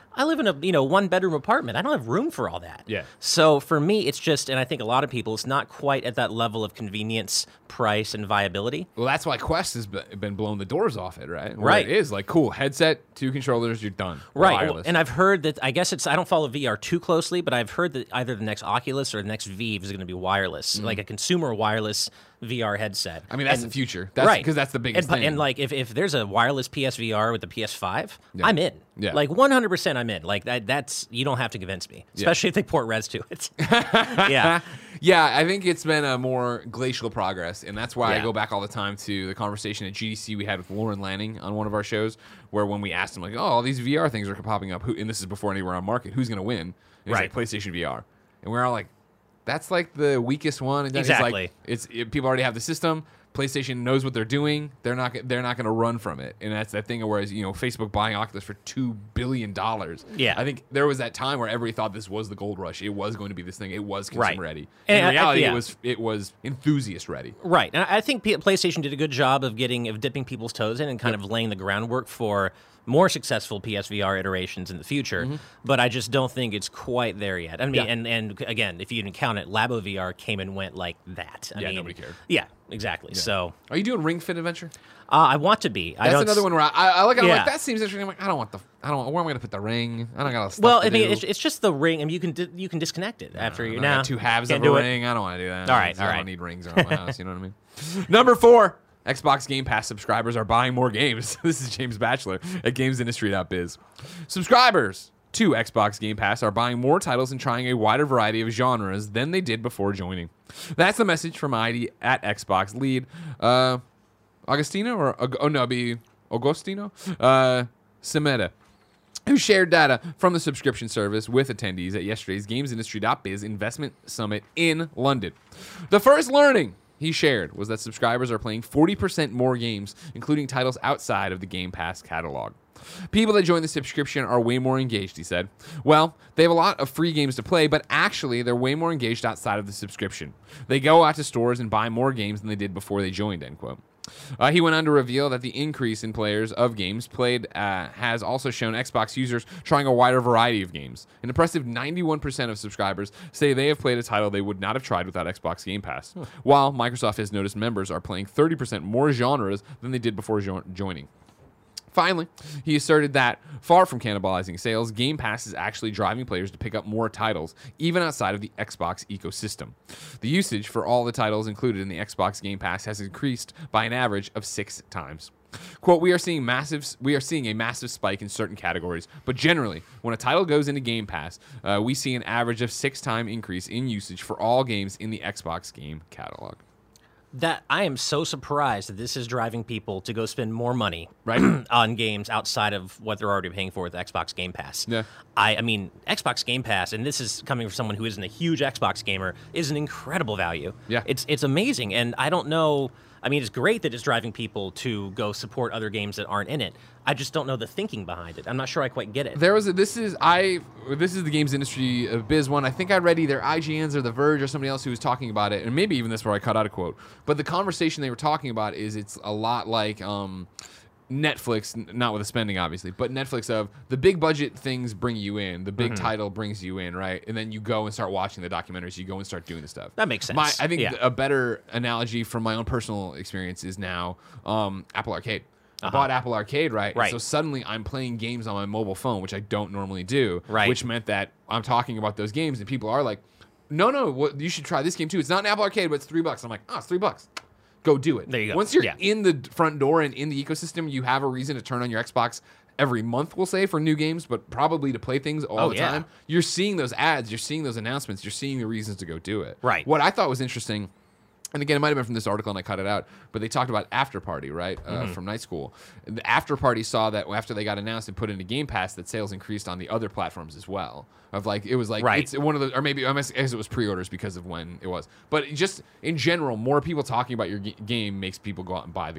B: I live in a you know one bedroom apartment. I don't have room for all that.
A: Yeah.
B: So for me, it's just, and I think a lot of people, it's not quite at that level of convenience, price, and viability.
A: Well, that's why Quest has be- been blowing the doors off it, right? Where
B: Right.
A: It is like cool headset, two controllers, you're done.
B: Right. Well,
A: Wireless.
B: and I've heard that, I guess it's, I don't follow V R too closely, but I've heard that either the next Oculus or the next Vive is going to be wireless, like a consumer wireless V R headset.
A: I mean, that's
B: And-
A: the future. That's,
B: right.
A: Because that's the biggest
B: and,
A: thing.
B: And like, if, if there's a wireless P S V R with the P S five,
A: Yeah.
B: I'm in.
A: Yeah.
B: Like one hundred percent I'm in. Like that, that's, you don't have to convince me, especially if they port res to it. yeah.
A: Yeah, I think it's been a more glacial progress, and that's why I
B: Yeah.
A: go back all the time to the conversation at G D C we had with Lauren Lanning on one of our shows, where when we asked him, like, oh, all these V R things are popping up, who, and this is before any were on market, who's going to win? And he's
B: Right.
A: like, PlayStation V R. And we're all like, that's like the weakest one. And then he's
B: Exactly.
A: like, it's, it, people already have the system. PlayStation knows what they're doing. They're not. They're not going to run from it. And that's that thing. Whereas you know, Facebook buying Oculus for two billion dollars.
B: Yeah.
A: I think there was that time where everybody thought this was the gold rush. It was going to be this thing. It was consumer
B: Right.
A: ready.
B: And
A: In
B: I- I-
A: reality,
B: yeah.
A: it was. It was enthusiast ready.
B: Right, and I think P- PlayStation did a good job of getting of dipping people's toes in and kind of laying the groundwork for more successful P S V R iterations in the future. But I just don't think it's quite there yet. I mean,
A: Yeah.
B: and and again, if you didn't count it, Labo V R came and went like that. I
A: Yeah,
B: mean,
A: nobody cared.
B: Yeah, exactly. So
A: Are you doing Ring Fit Adventure?
B: uh, I want to be. I
A: That's
B: don't
A: another one where I, I, I look at it, I'm
B: Yeah.
A: like, that seems interesting. I'm like, I don't want the. I don't. Where am I going to put the ring? I don't got stuff
B: Well,
A: to
B: I mean,
A: do.
B: it's, it's just the ring. I mean, you can di- you can disconnect it after
A: I
B: you
A: got
B: now.
A: two halves
B: Can't
A: of a
B: do it.
A: ring. I don't want to do that.
B: All right,
A: I
B: all
A: don't
B: right.
A: need rings around my house. You know what I mean? Number four. Xbox Game Pass subscribers are buying more games. This is James Batchelor at games industry dot biz. Subscribers to Xbox Game Pass are buying more titles and trying a wider variety of genres than they did before joining. That's the message from I D at Xbox lead uh, Augustino or oh no, it'd be Agostino uh, Semeta, who shared data from the subscription service with attendees at yesterday's games industry dot biz investment summit in London. The first learning he shared was that subscribers are playing forty percent more games, including titles outside of the Game Pass catalog. People that join the subscription are way more engaged, he said. Well, they have a lot of free games to play, but actually they're way more engaged outside of the subscription. They go out to stores and buy more games than they did before they joined, end quote. Uh, he went on to reveal that the increase in players of games played uh, has also shown Xbox users trying a wider variety of games. An impressive ninety-one percent of subscribers say they have played a title they would not have tried without Xbox Game Pass, while Microsoft has noticed members are playing thirty percent more genres than they did before jo- joining. Finally, he asserted that, far from cannibalizing sales, Game Pass is actually driving players to pick up more titles, even outside of the Xbox ecosystem. The usage for all the titles included in the Xbox Game Pass has increased by an average of six times. Quote, we are seeing massive, we are seeing a massive spike in certain categories, but generally, when a title goes into Game Pass, uh, we see an average of six-time increase in usage for all games in the Xbox game catalog.
B: That I am so surprised that this is driving people to go spend more money
A: Right.
B: on games outside of what they're already paying for with Xbox Game Pass.
A: Yeah.
B: I, I mean, Xbox Game Pass, and this is coming from someone who isn't a huge Xbox gamer, is an incredible value.
A: Yeah.
B: It's it's amazing, and I don't know. I mean, it's great that it's driving people to go support other games that aren't in it. I just don't know the thinking behind it. I'm not sure I quite get it.
A: There was a, this is I this is the games industry of biz one. I think I read either I G N's or The Verge or somebody else who was talking about it, and maybe even this where I cut out a quote. But the conversation they were talking about is it's a lot like um, Netflix, n- not with the spending obviously, but Netflix of the big budget things bring you in, the big title brings you in, right? And then you go and start watching the documentaries, you go and start doing the stuff.
B: That makes sense.
A: My, I think
B: Yeah.
A: a better analogy from my own personal experience is now um, Apple Arcade. I
B: Uh-huh.
A: bought Apple Arcade, right?
B: Right.
A: So suddenly I'm playing games on my mobile phone, which I don't normally do.
B: Right.
A: Which meant that I'm talking about those games, and people are like, "No, no, what, you should try this game too. It's not an Apple Arcade, but it's three bucks." I'm like, "Oh, it's three bucks. Go do it."
B: There you go.
A: Once you're
B: Yeah.
A: in the front door and in the ecosystem, you have a reason to turn on your Xbox every month, we'll say, for new games, but probably to play things all
B: Oh,
A: the
B: yeah.
A: time. You're seeing those ads, you're seeing those announcements, you're seeing the reasons to go do it.
B: Right.
A: What I thought was interesting. And again, it might have been from this article, and I cut it out. But they talked about After Party, right, uh,
B: Mm-hmm.
A: from Night School. And the After Party saw that after they got announced and put into Game Pass, that sales increased on the other platforms as well. Of like, it was like
B: Right.
A: it's one of the, or maybe I guess it was pre-orders because of when it was. But just in general, more people talking about your g- game makes people go out and buy the game.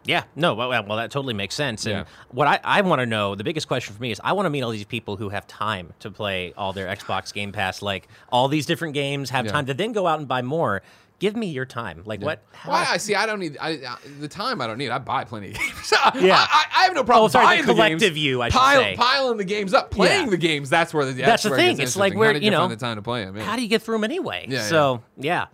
B: Yeah, no, well, well, that totally makes sense. And
A: Yeah.
B: what I, I want to know, the biggest question for me is I want to meet all these people who have time to play all their Xbox Game Pass, like all these different games, have
A: Yeah.
B: time to then go out and buy more. Give me your time. Like what? How,
A: Why? I see. I don't need I, I, the time. I don't need. I buy plenty of games.
B: Yeah.
A: I, I have no problem
B: Oh, sorry, the
A: buying the,
B: collective
A: games.
B: you, I should
A: Pile,
B: say.
A: Piling the games up, playing
B: Yeah.
A: the games. That's where the that's,
B: That's the
A: where it
B: thing.
A: gets
B: It's like
A: interesting.
B: where,
A: How did
B: you know,
A: find the time to play them? Yeah.
B: how do you get through them anyway?
A: Yeah,
B: so, yeah.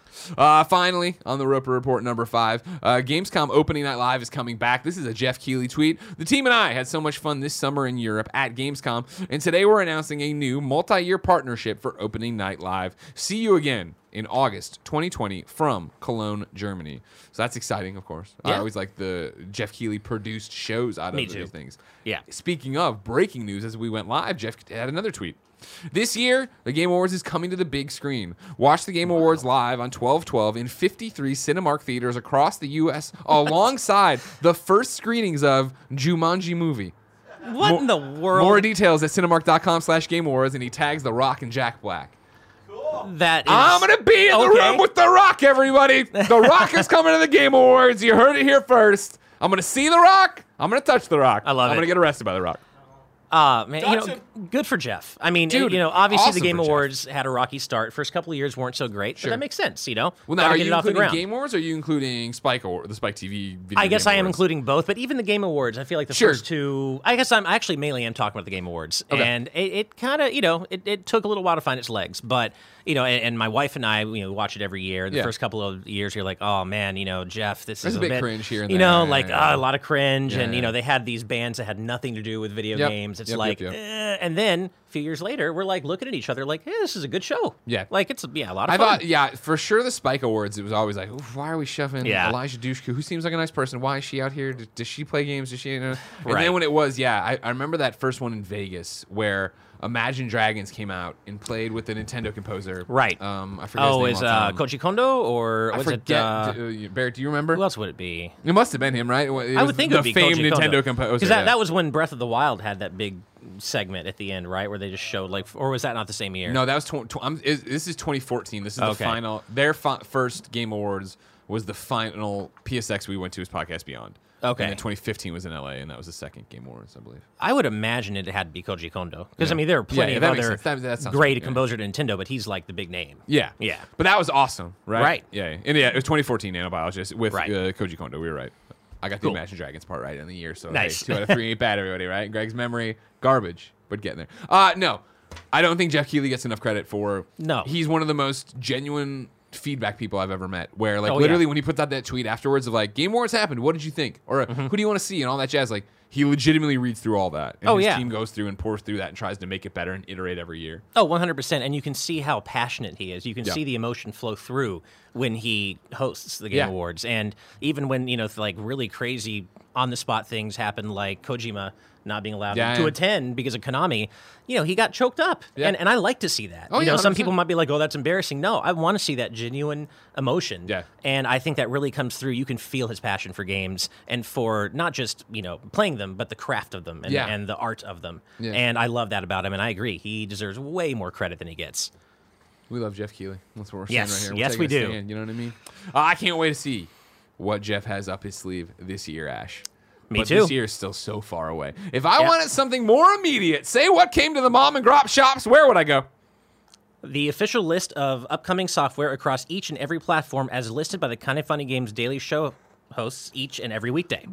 A: Uh, finally, on the Roper Report number five, uh, Gamescom Opening Night Live is coming back. This is a Jeff Keighley tweet. The team and I had so much fun this summer in Europe at Gamescom, and today we're announcing a new multi-year partnership for Opening Night Live. See you again in August twenty twenty from Cologne, Germany. So that's exciting, of course. I
B: Yeah.
A: always like the Jeff Keighley produced shows out
B: Me
A: of
B: too.
A: these things.
B: Yeah.
A: Speaking of breaking news, as we went live, Jeff had another tweet. This year, the Game Awards is coming to the big screen. Watch the Game Awards live on twelve twelve in fifty-three Cinemark theaters across the U S alongside the first screenings of Jumanji movie.
B: What in the world?
A: More details at cinemark.com slash Game Awards, and he tags The Rock and Jack Black.
B: that is,
A: I'm going to be in the
B: Okay.
A: room with The Rock, everybody. The Rock is coming to the Game Awards. You heard it here first. I'm going to see The Rock. I'm going to touch The Rock.
B: I love
A: I'm
B: it.
A: going to get arrested by The Rock.
B: Uh, man, you
D: Touch
B: know,
D: him.
B: good for Jeff. I mean,
A: Dude,
B: you know, obviously
A: awesome
B: the Game
A: for Jeff.
B: Awards had a rocky start. First couple of years weren't so great,
A: Sure.
B: but that makes sense, you know?
A: Well, now,
B: Gotta
A: are
B: get
A: you
B: it off the
A: including
B: ground.
A: Game Awards or are you including Spike or the Spike T V video
B: I guess
A: Game
B: I am
A: Awards?
B: including both, but even the Game Awards, I feel like the
A: Sure.
B: first two. I guess I'm I actually mainly am talking about the Game Awards,
A: Okay.
B: and it, it kind of, you know, it, it took a little while to find its legs, but you know, and, and my wife and I, you know, watch it every year. The
A: Yeah.
B: first couple of years, you're like, oh man, you know, Jeff, this
A: There's
B: is
A: a bit cringe here and
B: you know,
A: there.
B: like
A: Yeah, yeah.
B: uh, a lot of cringe,
A: Yeah,
B: and you
A: yeah.
B: know, they had these bands that had nothing to do with video
A: Yep.
B: games. It's
A: Yep,
B: like,
A: yep, yep.
B: eh, and then a few years later, we're like looking at each other, like, hey, this is a good show.
A: Yeah.
B: like it's yeah, a lot of
A: I
B: fun.
A: thought, yeah, for sure the Spike Awards, it was always like, "Oof, why are we shoving
B: Yeah.
A: Elijah Dushku, who seems like a nice person? Why is she out here? Does, does she play games? Does she? You know? And
B: Right.
A: then when it was, yeah, I, I remember that first one in Vegas where Imagine Dragons came out and played with the Nintendo composer.
B: Right.
A: Um, I forget
B: Oh,
A: his
B: is
A: name all the
B: uh,
A: time.
B: Koji Kondo or
A: I
B: was
A: forget.
B: it? Uh,
A: D- uh, Barrett, do you remember?
B: who else would it be?
A: It must have been him, right? It
B: I
A: was
B: would think
A: the
B: it would be
A: famed
B: Koji Kondo.
A: Nintendo composer.
B: Because that,
A: yeah.
B: that was when Breath of the Wild had that big segment at the end, right? Where they just showed like, or was that not the same year?
A: No, that was tw- tw- I'm, is, this is twenty fourteen. This is the
B: Okay.
A: final. Their fi- first Game Awards was the final P S X we went to as Podcast Beyond.
B: Okay.
A: And then twenty fifteen was in L A, and that was the second Game Awards, I believe.
B: I would imagine it had to be Koji Kondo. Because,
A: Yeah.
B: I mean, there are plenty
A: Yeah, yeah,
B: of
A: that makes
B: other
A: sense. That- that sounds
B: great
A: right, yeah.
B: composer to Nintendo, but he's like the big name.
A: Yeah.
B: Yeah.
A: But that was awesome, right?
B: Right.
A: Yeah. yeah. And yeah, it was twenty fourteen Nanobiologist with
B: Right.
A: uh, Koji Kondo. We were right. I got the
B: Cool.
A: Imagine Dragons part right in the year, so
B: Nice.
A: hey, two out of three ain't bad, everybody, right? Greg's memory, garbage, but getting there. Uh, no, I don't think Jeff Keighley gets enough credit for.
B: No.
A: He's one of the most genuine feedback people I've ever met. Where like
B: Oh,
A: literally
B: yeah.
A: when he puts out that tweet afterwards of like Game Awards happened, what did you think, or
B: Mm-hmm.
A: who do you want to see, and all that jazz, like. He legitimately reads through all that. And
B: Oh,
A: his
B: yeah.
A: team goes through and pours through that and tries to make it better and iterate every year.
B: Oh, one hundred percent. And you can see how passionate he is. You can
A: Yeah.
B: see the emotion flow through when he hosts the Game
A: Yeah.
B: Awards. And even when, you know, like really crazy on the spot things happen, like Kojima not being allowed
A: Yeah,
B: to
A: yeah.
B: attend because of Konami, you know, he got choked up.
A: Yeah.
B: And, and I like to see that.
A: Oh,
B: you
A: yeah,
B: know, some
A: one hundred percent.
B: people might be like, oh, that's embarrassing. No, I want to see that genuine emotion.
A: Yeah.
B: And I think that really comes through. You can feel his passion for games and for not just, you know, playing them, but the craft of them and,
A: Yeah.
B: and the art of them.
A: Yeah.
B: And I love that about him. And I agree. He deserves way more credit than he gets.
A: We love Jeff Keighley. That's what we're
B: Yes.
A: saying right here. We're
B: Yes,
A: taking
B: we
A: a
B: do.
A: stand, you know what I mean? Uh, I can't wait to see what Jeff has up his sleeve this year, Ash.
B: Me
A: but
B: too.
A: This year is still so far away. If I
B: Yeah.
A: wanted something more immediate, say what came to the mom and grop shops, where would I go?
B: The official list of upcoming software across each and every platform as listed by the Kinda Funny Games Daily Show hosts each and every weekday.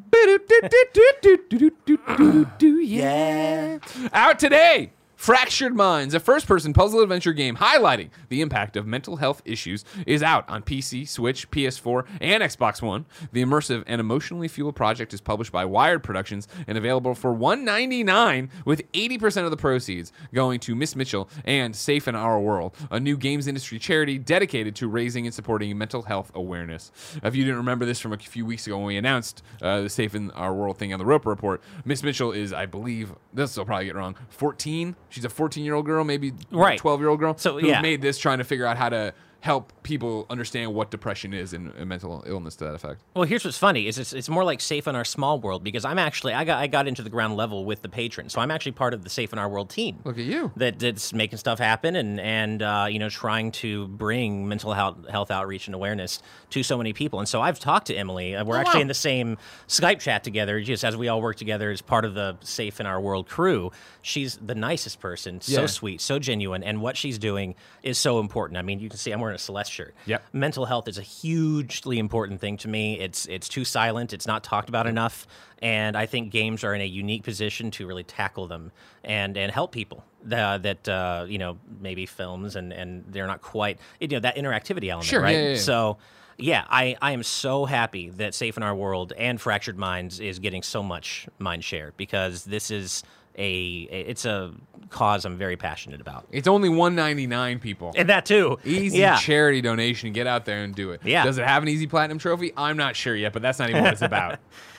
A: Yeah. Out today. Fractured Minds, a first-person puzzle adventure game highlighting the impact of mental health issues, is out on P C, Switch, P S four, and Xbox One. The immersive and emotionally fueled project is published by Wired Productions and available for one dollar and ninety-nine cents, with eighty percent of the proceeds going to Miss Mitchell and Safe in Our World, a new games industry charity dedicated to raising and supporting mental health awareness. If you didn't remember this from a few weeks ago when we announced uh, the Safe in Our World thing on the Roper Report, Miss Mitchell is, I believe, this will probably get wrong, fourteen. She's a fourteen-year-old girl, maybe
B: Right.
A: twelve-year-old girl,
B: So,
A: who
B: yeah.
A: made this trying to figure out how to help people understand what depression is and, and mental illness to that effect.
B: Well, here's what's funny is it's, it's more like Safe in Our Small World because I'm actually I got I got into the ground level with the patron, so I'm actually part of the Safe in Our World team.
A: Look at you.
B: That that's making stuff happen and and uh, you know trying to bring mental health health outreach and awareness to so many people. And so I've talked to Emily. Uh, We're
A: Oh,
B: actually
A: wow.
B: in the same Skype chat together, just as we all work together as part of the Safe in Our World crew. She's the nicest person, so
A: Yeah.
B: sweet, so genuine, and what she's doing is so important. I mean, you can see I'm wearing a Celeste shirt.
A: Yep.
B: Mental health is a hugely important thing to me. It's it's too silent. It's not talked about enough, and I think games are in a unique position to really tackle them and and help people that that uh, you know maybe films and and they're not quite you know that interactivity element,
A: Sure,
B: right?
A: yeah, yeah, yeah.
B: So. Yeah, I, I am so happy that Safe in Our World and Fractured Minds is getting so much mind share because this is a it's a cause I'm very passionate about.
A: It's only one ninety-nine, people.
B: And that too.
A: Easy
B: yeah.
A: charity donation. Get out there and do it.
B: Yeah.
A: Does it have an easy platinum trophy? I'm not sure yet, but that's not even what it's about.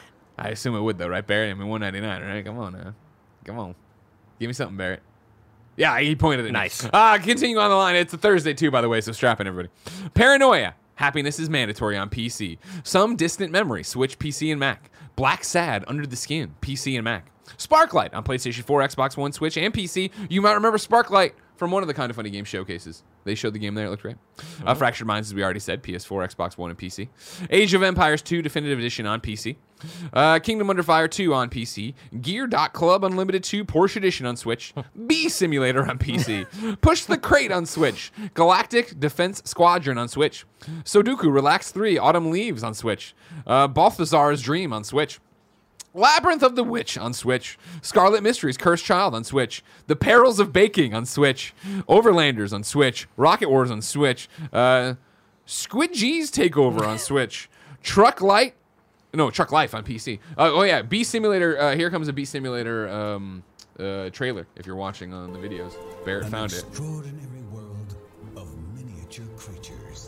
A: I assume it would though, right, Barrett? I mean, one ninety-nine, right? Come on now. Come on. Give me something, Barrett. Yeah, he pointed at me.
B: Nice.
A: Uh, continue on the line. It's a Thursday too, by the way, so strap in, everybody. Paranoia. Happiness is mandatory on P C. Some Distant Memory, Switch, P C, and Mac. Black Sad, Under the Skin, P C and Mac. Sparklight on PlayStation four, Xbox One, Switch, and P C. You might remember Sparklight from one of the Kind of Funny Games showcases. They showed the game there. It looked great. Uh, Fractured Minds, as we already said, P S four, Xbox One, and P C. Age of Empires two Definitive Edition on P C. Uh, Kingdom Under Fire two on P C. Gear dot Club Unlimited two Porsche Edition on Switch. Bee Simulator on P C. Push the Crate on Switch. Galactic Defense Squadron on Switch. Sudoku Relax three Autumn Leaves on Switch. Uh, Balthazar's Dream on Switch. Labyrinth of the Witch on Switch. Scarlet Mysteries Cursed Child on Switch. The Perils of Baking on Switch. Overlanders on Switch. Rocket Wars on Switch. Uh, Squid G's Takeover on Switch. Truck Light. No, Truck Life on P C. Uh, oh, yeah. Bee Simulator. Uh, here comes a Bee Simulator um, uh, trailer if you're watching on the videos. Barrett
D: An
A: found it.
D: extraordinary world of miniature creatures.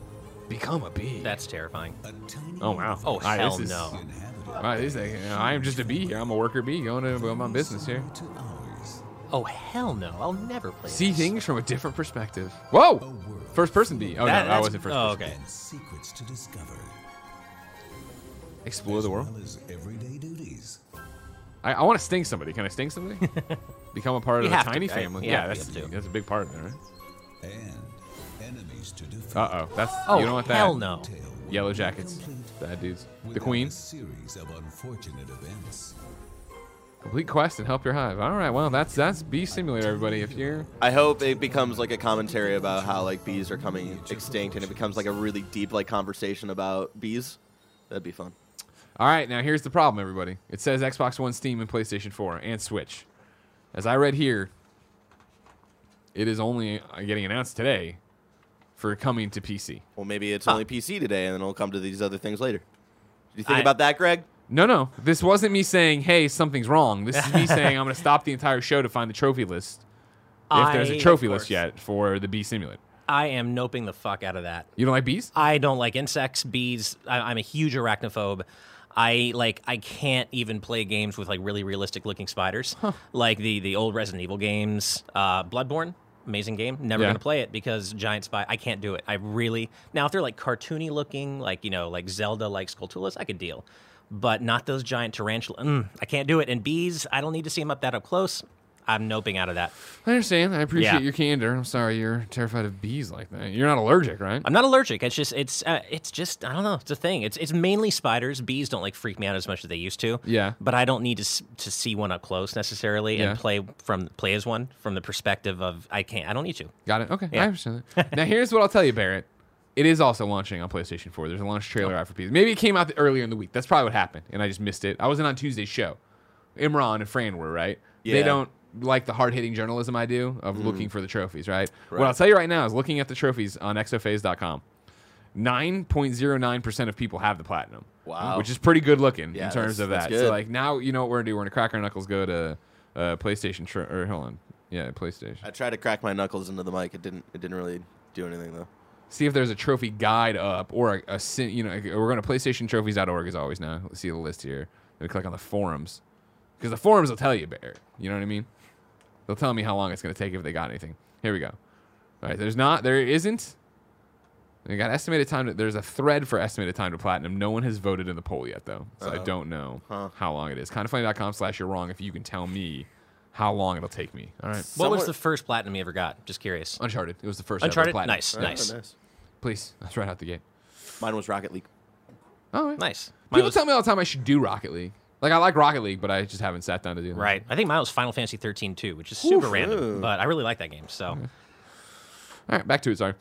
A: Become a bee.
B: That's terrifying.
D: A tiny
A: Oh, wow.
B: Oh,
A: All right,
B: hell
A: this is-
B: no.
D: inhabited
A: All right, this is like, you know, I am just a bee here. I'm a worker bee going to about my business here.
D: to ours.
B: Oh, hell no. I'll never play
A: See
B: this.
A: things from a different perspective. Whoa!
D: A world
A: First person bee. Oh,
B: That-
A: no, I
B: that's-
A: wasn't first
B: oh,
A: person.
B: okay.
D: and secrets to discover.
A: Explore
D: as
A: the world.
D: well as everyday duties.
A: I, I want to sting somebody. Can I sting somebody? Become a part
B: You
A: of the
B: have to,
A: tiny
B: right?
A: family.
B: You
A: Yeah,
B: have to,
A: that's
B: you have to.
A: that's a big part of it, right?
D: And enemies to defeat.
A: Uh oh, that's
B: Oh,
A: you don't want that.
B: hell no.
D: Tale will
A: Yellow
D: be
A: jackets,
D: complete
A: bad dudes. The
D: without
A: queen,
D: A series of unfortunate events.
A: complete quest and help your hive. All right, well that's that's Bee Simulator, everybody. If you're
C: I hope it becomes like a commentary about how like bees are coming extinct, and it becomes like a really deep like conversation about bees. That'd be fun.
A: all right, now here's the problem, everybody. It says Xbox One, Steam, and PlayStation four and Switch. As I read here, it is only uh, getting announced today for coming to P C.
C: Well, maybe it's
B: Huh.
C: only P C today, and then it'll come to these other things later. Do you think
B: I-
C: about that, Greg?
A: No, no. This wasn't me saying, hey, something's wrong. This is me saying I'm going to stop the entire show to find the trophy list. If there's
B: I-
A: a trophy
B: of
A: list
B: course.
A: yet for the Bee Simulator.
B: I am noping the fuck out of that.
A: You don't like bees?
B: I don't like insects, bees. I, I'm a huge arachnophobe. I like. I can't even play games with like really realistic looking spiders, like the the old Resident Evil games. Uh, Bloodborne, amazing game. Never
A: Yeah.
B: gonna play it because giant spider. I can't do it. I really now if they're like cartoony looking, like you know, like Zelda, like Skulltulas, I could deal. But not those giant tarantula. Mm, I can't do it. And bees, I don't need to see them up that up close. I'm noping out of that.
A: I understand. I appreciate
B: Yeah.
A: your candor. I'm sorry you're terrified of bees like that. You're not allergic, right?
B: I'm not allergic. It's just it's uh, it's just I don't know. It's a thing. It's it's mainly spiders. Bees don't like freak me out as much as they used to.
A: Yeah.
B: But I don't need to s- to see one up close necessarily
A: Yeah.
B: and play from play as one from the perspective of I can't. I don't need to.
A: Got it. Okay. I
B: Yeah.
A: understand that. Now, here's what I'll tell you, Barrett. It is also launching on PlayStation four. There's a launch trailer out for P C. Maybe it came out earlier in the week. That's probably what happened, and I just missed it. I wasn't on Tuesday's show. Imran and Fran were, right? They
C: Yeah.
A: don't like the hard-hitting journalism I do of looking for the trophies, right? What
C: Right.
A: I'll tell you right now is looking at the trophies on exophase dot com, nine point zero nine percent of people have the platinum.
C: Wow.
A: Which is pretty good looking
C: Yeah,
A: in terms
C: that's-
A: of
C: that's
A: that.
C: good.
A: So, like, now you know what we're going to do. We're going to crack our knuckles, go to uh, PlayStation, tr- or hold on. Yeah, PlayStation.
C: I tried to crack my knuckles into the mic. It didn't. It didn't really do anything though.
A: See if there's a trophy guide up or a, a sin- you know we're going to PlayStation Trophies dot org as always now. Let's see the list here. Then we click on the forums because the forums will tell you, Barrett. You know what I mean? They'll tell me how long it's going to take if they got anything. Here we go. All right, there's not, there isn't They got estimated time. To, there's a thread for estimated time to platinum. No one has voted in the poll yet, though, so Uh-oh. I don't know huh. how long it is. Kindafunny.com slash you're wrong if you can tell me how long it'll take me. All right.
B: What
A: Somewhere,
B: was the first platinum you ever got? Just curious.
A: Uncharted. It was the first
B: Uncharted?
A: ever platinum.
B: Nice, oh, nice. nice.
A: Please, that's right out the gate.
C: Mine was Rocket League.
A: Oh, yeah.
B: Nice.
A: Mine People was... tell me all the time I should do Rocket League. Like, I like Rocket League, but I just haven't sat down to do that.
B: Right. I think mine was Final Fantasy thirteen too, which is super Oof, random, ew. but I really like that game, so...
A: Okay. All right, back to it, sorry.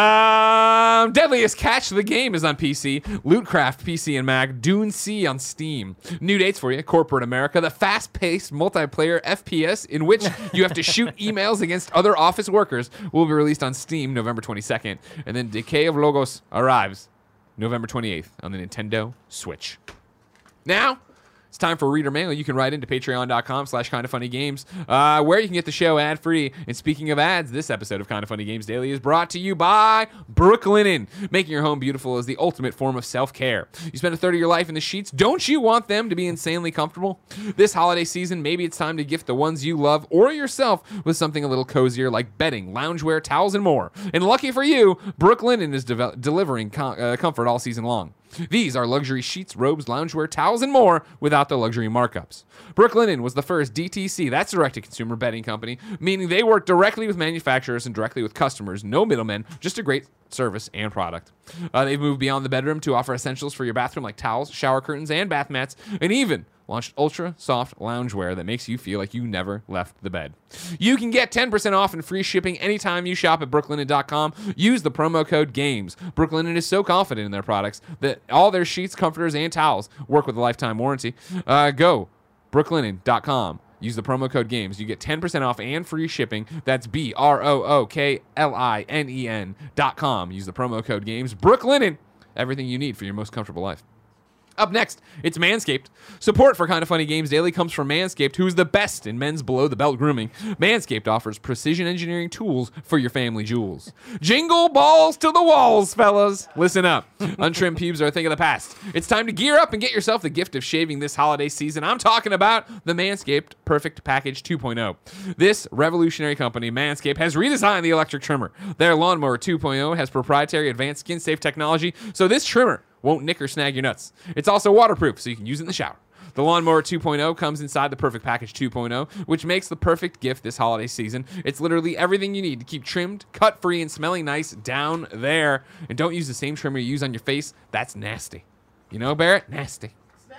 A: Um, Deadliest Catch, the game is on P C. Lootcraft, P C and Mac. Dune Sea on Steam. New dates for you. Corporate America, the fast-paced multiplayer F P S in which you have to shoot emails against other office workers will be released on Steam November twenty-second. And then Decay of Logos arrives November twenty-eighth on the Nintendo Switch. Now... it's time for reader mail. You can write into patreon.com slash kind of funny games, uh, where you can get the show ad free. And speaking of ads, this episode of Kind of Funny Games Daily is brought to you by Brooklinen. Making your home beautiful is the ultimate form of self-care. You spend a third of your life in the sheets. Don't you want them to be insanely comfortable? This holiday season, maybe it's time to gift the ones you love or yourself with something a little cozier like bedding, loungewear, towels, and more. And lucky for you, Brooklinen is de- delivering com- uh, comfort all season long. These are luxury sheets, robes, loungewear, towels, and more without the luxury markups. Brooklinen was the first D T C, that's direct-to-consumer bedding company, meaning they work directly with manufacturers and directly with customers. No middlemen, just a great service and product. Uh, they've moved beyond the bedroom to offer essentials for your bathroom like towels, shower curtains, and bath mats, and even launched ultra-soft loungewear that makes you feel like you never left the bed. You can get ten percent off and free shipping anytime you shop at brooklinen dot com. Use the promo code GAMES. Brooklinen is so confident in their products that all their sheets, comforters, and towels work with a lifetime warranty. Uh, go brooklinen dot com. Use the promo code GAMES. You get ten percent off and free shipping. That's B R O O K L I N E N dot com. Use the promo code GAMES. Brooklinen. Everything you need for your most comfortable life. Up next, it's Manscaped. Support for Kind of Funny Games Daily comes from Manscaped, who is the best in men's below-the-belt grooming. Manscaped offers precision engineering tools for your family jewels. Jingle balls to the walls, fellas. Listen up. Untrimmed pubes are a thing of the past. It's time to gear up and get yourself the gift of shaving this holiday season. I'm talking about the Manscaped Perfect Package two point oh. This revolutionary company, Manscaped, has redesigned the electric trimmer. Their Lawnmower two point oh has proprietary advanced skin-safe technology, so this trimmer won't nick or snag your nuts. It's also waterproof, so you can use it in the shower. The Lawnmower two point oh comes inside the Perfect Package two point oh, which makes the perfect gift this holiday season. It's literally everything you need to keep trimmed, cut-free, and smelling nice down there. And don't use the same trimmer you use on your face. That's nasty. You know, Barrett? Nasty.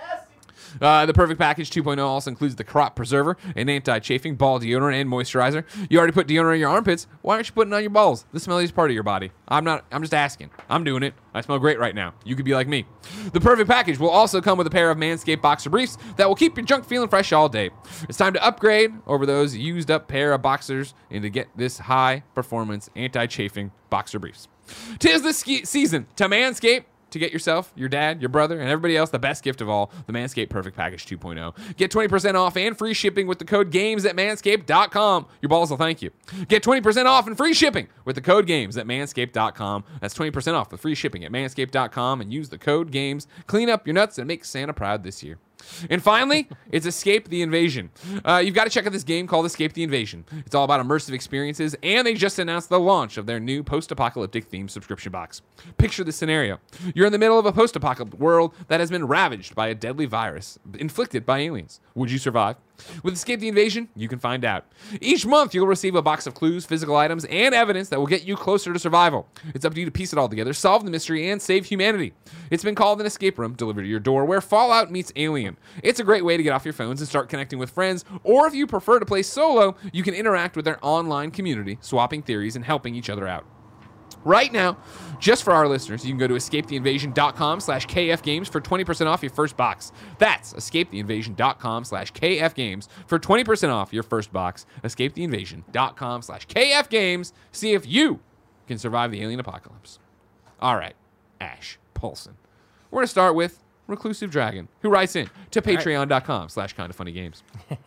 A: Uh, the Perfect Package two point oh also includes the Crop Preserver, an anti-chafing ball deodorant and moisturizer. You already put deodorant on your armpits. Why aren't you putting it on your balls? The smelliest part of your body. I'm not. I'm just asking. I'm doing it. I smell great right now. You could be like me. The Perfect Package will also come with a pair of Manscaped boxer briefs that will keep your junk feeling fresh all day. It's time to upgrade over those used-up pair of boxers and to get this high-performance anti-chafing boxer briefs. 'Tis the ski- season to Manscaped. To get yourself, your dad, your brother, and everybody else the best gift of all, the Manscaped Perfect Package two point oh. Get twenty percent off and free shipping with the code GAMES at manscaped dot com. Your balls will thank you. Get twenty percent off and free shipping with the code GAMES at manscaped dot com. That's twenty percent off with free shipping at manscaped dot com and use the code GAMES. Clean up your nuts and make Santa proud this year. And finally, it's Escape the Invasion. Uh, you've got to check out this game called Escape the Invasion. It's all about immersive experiences, and they just announced the launch of their new post-apocalyptic themed subscription box. Picture this scenario. You're in the middle of a post-apocalyptic world that has been ravaged by a deadly virus inflicted by aliens. Would you survive? With Escape the Invasion, you can find out. Each month, you'll receive a box of clues, physical items, and evidence that will get you closer to survival. It's up to you to piece it all together, solve the mystery, and save humanity. It's been called an escape room delivered to your door where Fallout meets Alien. It's a great way to get off your phones and start connecting with friends, or if you prefer to play solo, you can interact with their online community, swapping theories and helping each other out. Right now, just for our listeners, you can go to escape the invasion dot com slash K F games for twenty percent off your first box. That's escape the invasion dot com slash K F games for twenty percent off your first box. escape the invasion dot com slash K F games. See if you can survive the alien apocalypse. All right, Ash Paulson. We're going to start with Reclusive Dragon, who writes in to patreon dot com slash kind of funny games.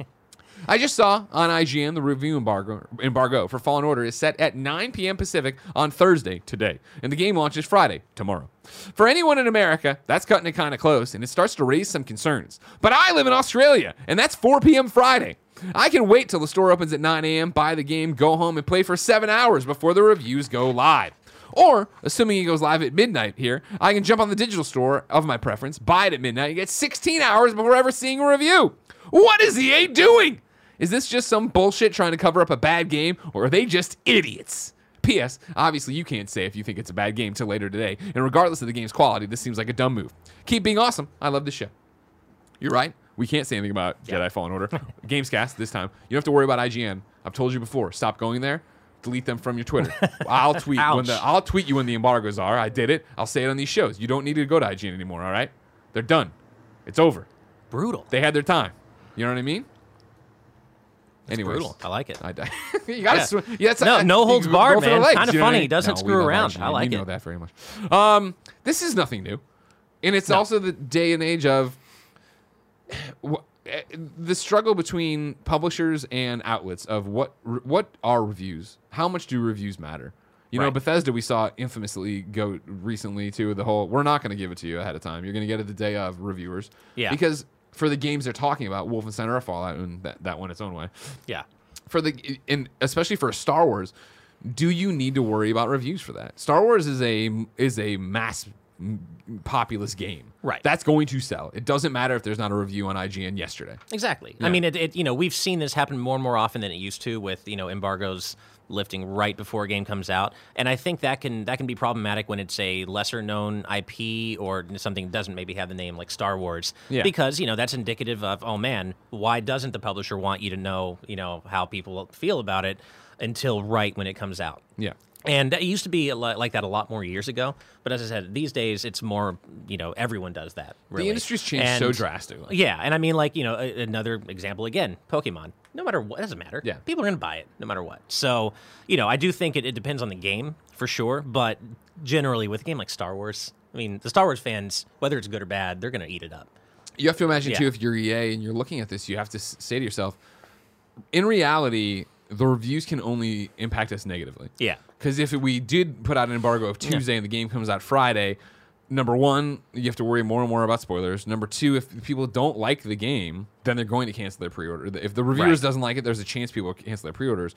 A: I just saw on I G N the review embargo, embargo for Fallen Order is set at nine p.m. Pacific on Thursday today, and the game launches Friday tomorrow. For anyone in America, that's cutting it kind of close, and it starts to raise some concerns. But I live in Australia, and that's four p.m. Friday. I can wait till the store opens at nine a.m., buy the game, go home, and play for seven hours before the reviews go live. Or, assuming it goes live at midnight here, I can jump on the digital store of my preference, buy it at midnight, and get sixteen hours before ever seeing a review. What is E A doing? Is this just some bullshit trying to cover up a bad game, or are they just idiots? P S. Obviously, you can't say if you think it's a bad game till later today, and regardless of the game's quality, this seems like a dumb move. Keep being awesome. I love this show. You're right. We can't say anything about
B: Yeah.
A: Jedi Fallen Order. Gamescast this time. You don't have to worry about I G N. I've told you before. Stop going there. Delete them from your Twitter. I'll tweet when the
B: Ouch.
A: I'll tweet you when the embargoes are. I did it. I'll say it on these shows. You don't need to go to I G N anymore. All right? They're done. It's over.
B: Brutal.
A: They had their time. You know what I mean?
B: That's
A: Anyways,
B: brutal. I like it.
A: I die. you gotta
B: Yeah.
A: sw- yeah, it's
B: No-
A: uh,
B: no
A: you
B: holds
A: go
B: barred,
A: for the
B: man.
A: legs,
B: Kinda
A: you know what I
B: funny.
A: mean?
B: He doesn't
A: No,
B: screw
A: we love
B: around.
A: I G N.
B: I like
A: we know
B: it.
A: that very much. Um, this is nothing new, and it's
B: No.
A: also the day and age of wh- eh, the struggle between publishers and outlets of what re- what are reviews? How much do reviews matter? You know,
B: Right.
A: Bethesda, we saw infamously go recently to the whole, we're not going to give it to you ahead of time. You're going to get it the day of, reviewers.
B: Yeah.
A: Because for the games they're talking about, Wolfenstein or Fallout, and that, that went its own way.
B: Yeah.
A: For the, and especially for Star Wars, do you need to worry about reviews for that? Star Wars is a is a mass m- populous game.
B: Right.
A: That's going to sell. It doesn't matter if there's not a review on I G N yesterday.
B: Exactly.
A: Yeah.
B: I mean, it, it. You know, we've seen this happen more and more often than it used to, with you know embargoes lifting right before a game comes out, and I think that can that can be problematic when it's a lesser known I P or something that doesn't maybe have the name like Star Wars,
A: Yeah.
B: because you know that's indicative of, oh man, why doesn't the publisher want you to know you know how people feel about it until right when it comes out?
A: Yeah.
B: And it used to be a lot like that a lot more years ago. But as I said, these days it's more, you know, everyone does that. Really.
A: The industry's changed so
B: And-
A: drastically.
B: Yeah, and I mean, like, you know, a- another example again, Pokemon. No matter what, it doesn't matter.
A: Yeah.
B: People are going to buy it no matter what. So, you know, I do think it, it depends on the game for sure. But generally, with a game like Star Wars, I mean, the Star Wars fans, whether it's good or bad, they're going to eat it up.
A: You have to imagine,
B: Yeah.
A: too, if you're E A and you're looking at this, you have to s- say to yourself, in reality, the reviews can only impact us negatively.
B: Yeah.
A: Because if we did put out an embargo of Tuesday and the game comes out Friday, number one, you have to worry more and more about spoilers. Number two, if people don't like the game, then they're going to cancel their pre-order. If the reviewers
B: Right.
A: doesn't like it, there's a chance people will cancel their pre-orders.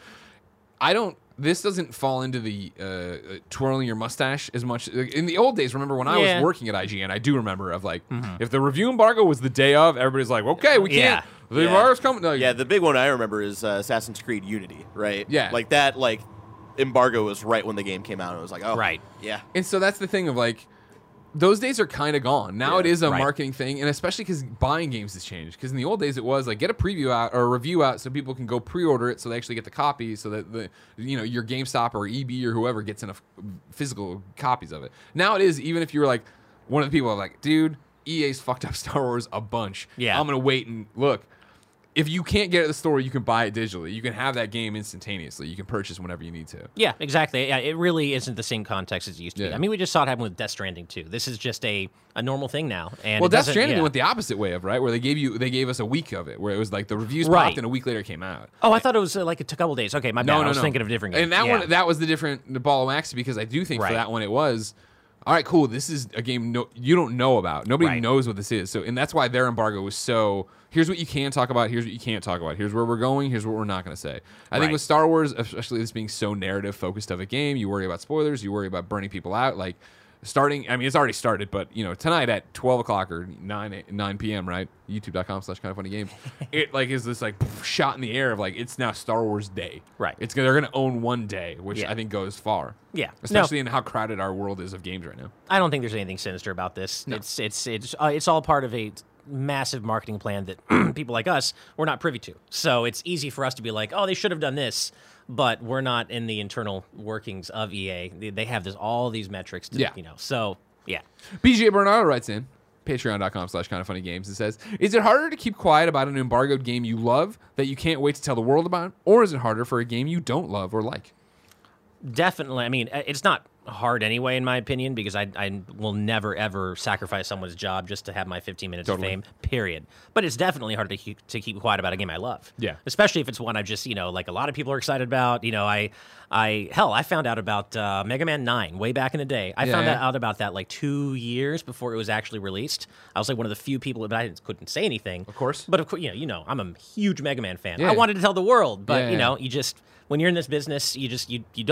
A: I don't. This doesn't fall into the uh, twirling your mustache as much. In the old days, remember when I
B: Yeah.
A: was working at I G N, I do remember of like, if the review embargo was the day of, everybody's like, okay, we can't.
B: Yeah.
A: The
C: Yeah.
A: embargo's coming. No,
C: Yeah, the big one I remember is uh, Assassin's Creed Unity, right?
A: Yeah.
C: Like that, like, embargo was right when the game came out. And it was like, oh.
B: Right.
C: Yeah.
A: And so that's the thing of like, those days are kind of gone. Now
C: Yeah,
A: it is a
B: right.
A: marketing thing, and especially because buying games has changed. Because in the old days it was like get a preview out or a review out so people can go pre-order it so they actually get the copy so that the you know your GameStop or E B or whoever gets enough physical copies of it. Now it is even if you're like one of the people like, dude, E A's fucked up Star Wars a bunch.
B: Yeah.
A: I'm gonna wait and look. If you can't get it at the store, you can buy it digitally. You can have that game instantaneously. You can purchase whenever you need to.
B: Yeah, exactly. Yeah, it really isn't the same context as it used to be.
A: Yeah.
B: I mean, we just saw it happen with Death Stranding too. This is just a, a normal thing now. And
A: Well,
B: it
A: Death
B: doesn't-
A: Stranding
B: yeah.
A: went the opposite way of right, where they gave you they gave us a week of it, where it was like the reviews
B: Right.
A: popped and a week later it came out.
B: Oh, I thought it was uh, like it took a couple days. Okay, my bad.
A: No,
B: I
A: no,
B: was
A: no.
B: thinking of a different game.
A: And that
B: Yeah.
A: one, that was the different the ball of wax because I do think for
B: Right.
A: that one it was. All right, cool. This is a game no, you don't know about. Nobody
B: Right.
A: knows what this is. So, and that's why their embargo was so. Here's what you can talk about. Here's what you can't talk about. Here's where we're going. Here's what we're not going to say. I think
B: Right.
A: with Star Wars, especially this being so narrative focused of a game, you worry about spoilers. You worry about burning people out. Like starting. I mean, it's already started, but you know, tonight at twelve o'clock or nine nine p.m. Right, YouTube dot com slash kind of funny games. It like is this like shot in the air of like it's now Star Wars Day.
B: Right.
A: It's they're going to own one day, which
B: Yeah.
A: I think goes far.
B: Yeah.
A: Especially in how crowded our world is of games right now.
B: I don't think there's anything sinister about this. It's it's it's uh, it's all part of a massive marketing plan that people like us we're not privy to. So it's easy for us to be like, oh, they should have done this, but we're not in the internal workings of E A. They, they have this all these metrics. To,
A: Yeah.
B: You know. So yeah.
A: B J Bernardo writes in patreon dot com slash kind of funny games and says, is it harder to keep quiet about an embargoed game you love that you can't wait to tell the world about? Or is it harder for a game you don't love or like?
B: Definitely. I mean, uh, it's not hard anyway, in my opinion, because I, I will never, ever sacrifice someone's job just to have my fifteen minutes
A: Totally.
B: of fame, period. But it's definitely hard to keep, to keep quiet about a game I love.
A: Yeah.
B: Especially if it's one I've just, you know, like a lot of people are excited about. You know, I, I hell, I found out about uh, Mega Man nine way back in the day. I
A: Yeah,
B: found
A: yeah.
B: out about that like two years before it was actually released. I was like one of the few people, but I couldn't say anything.
A: Of course.
B: But of course, you know, you know, I'm a huge Mega Man fan.
A: Yeah.
B: I wanted to tell the world, but,
A: Yeah,
B: you
A: yeah.
B: know, you just, when you're in this business, you just, you, you don't.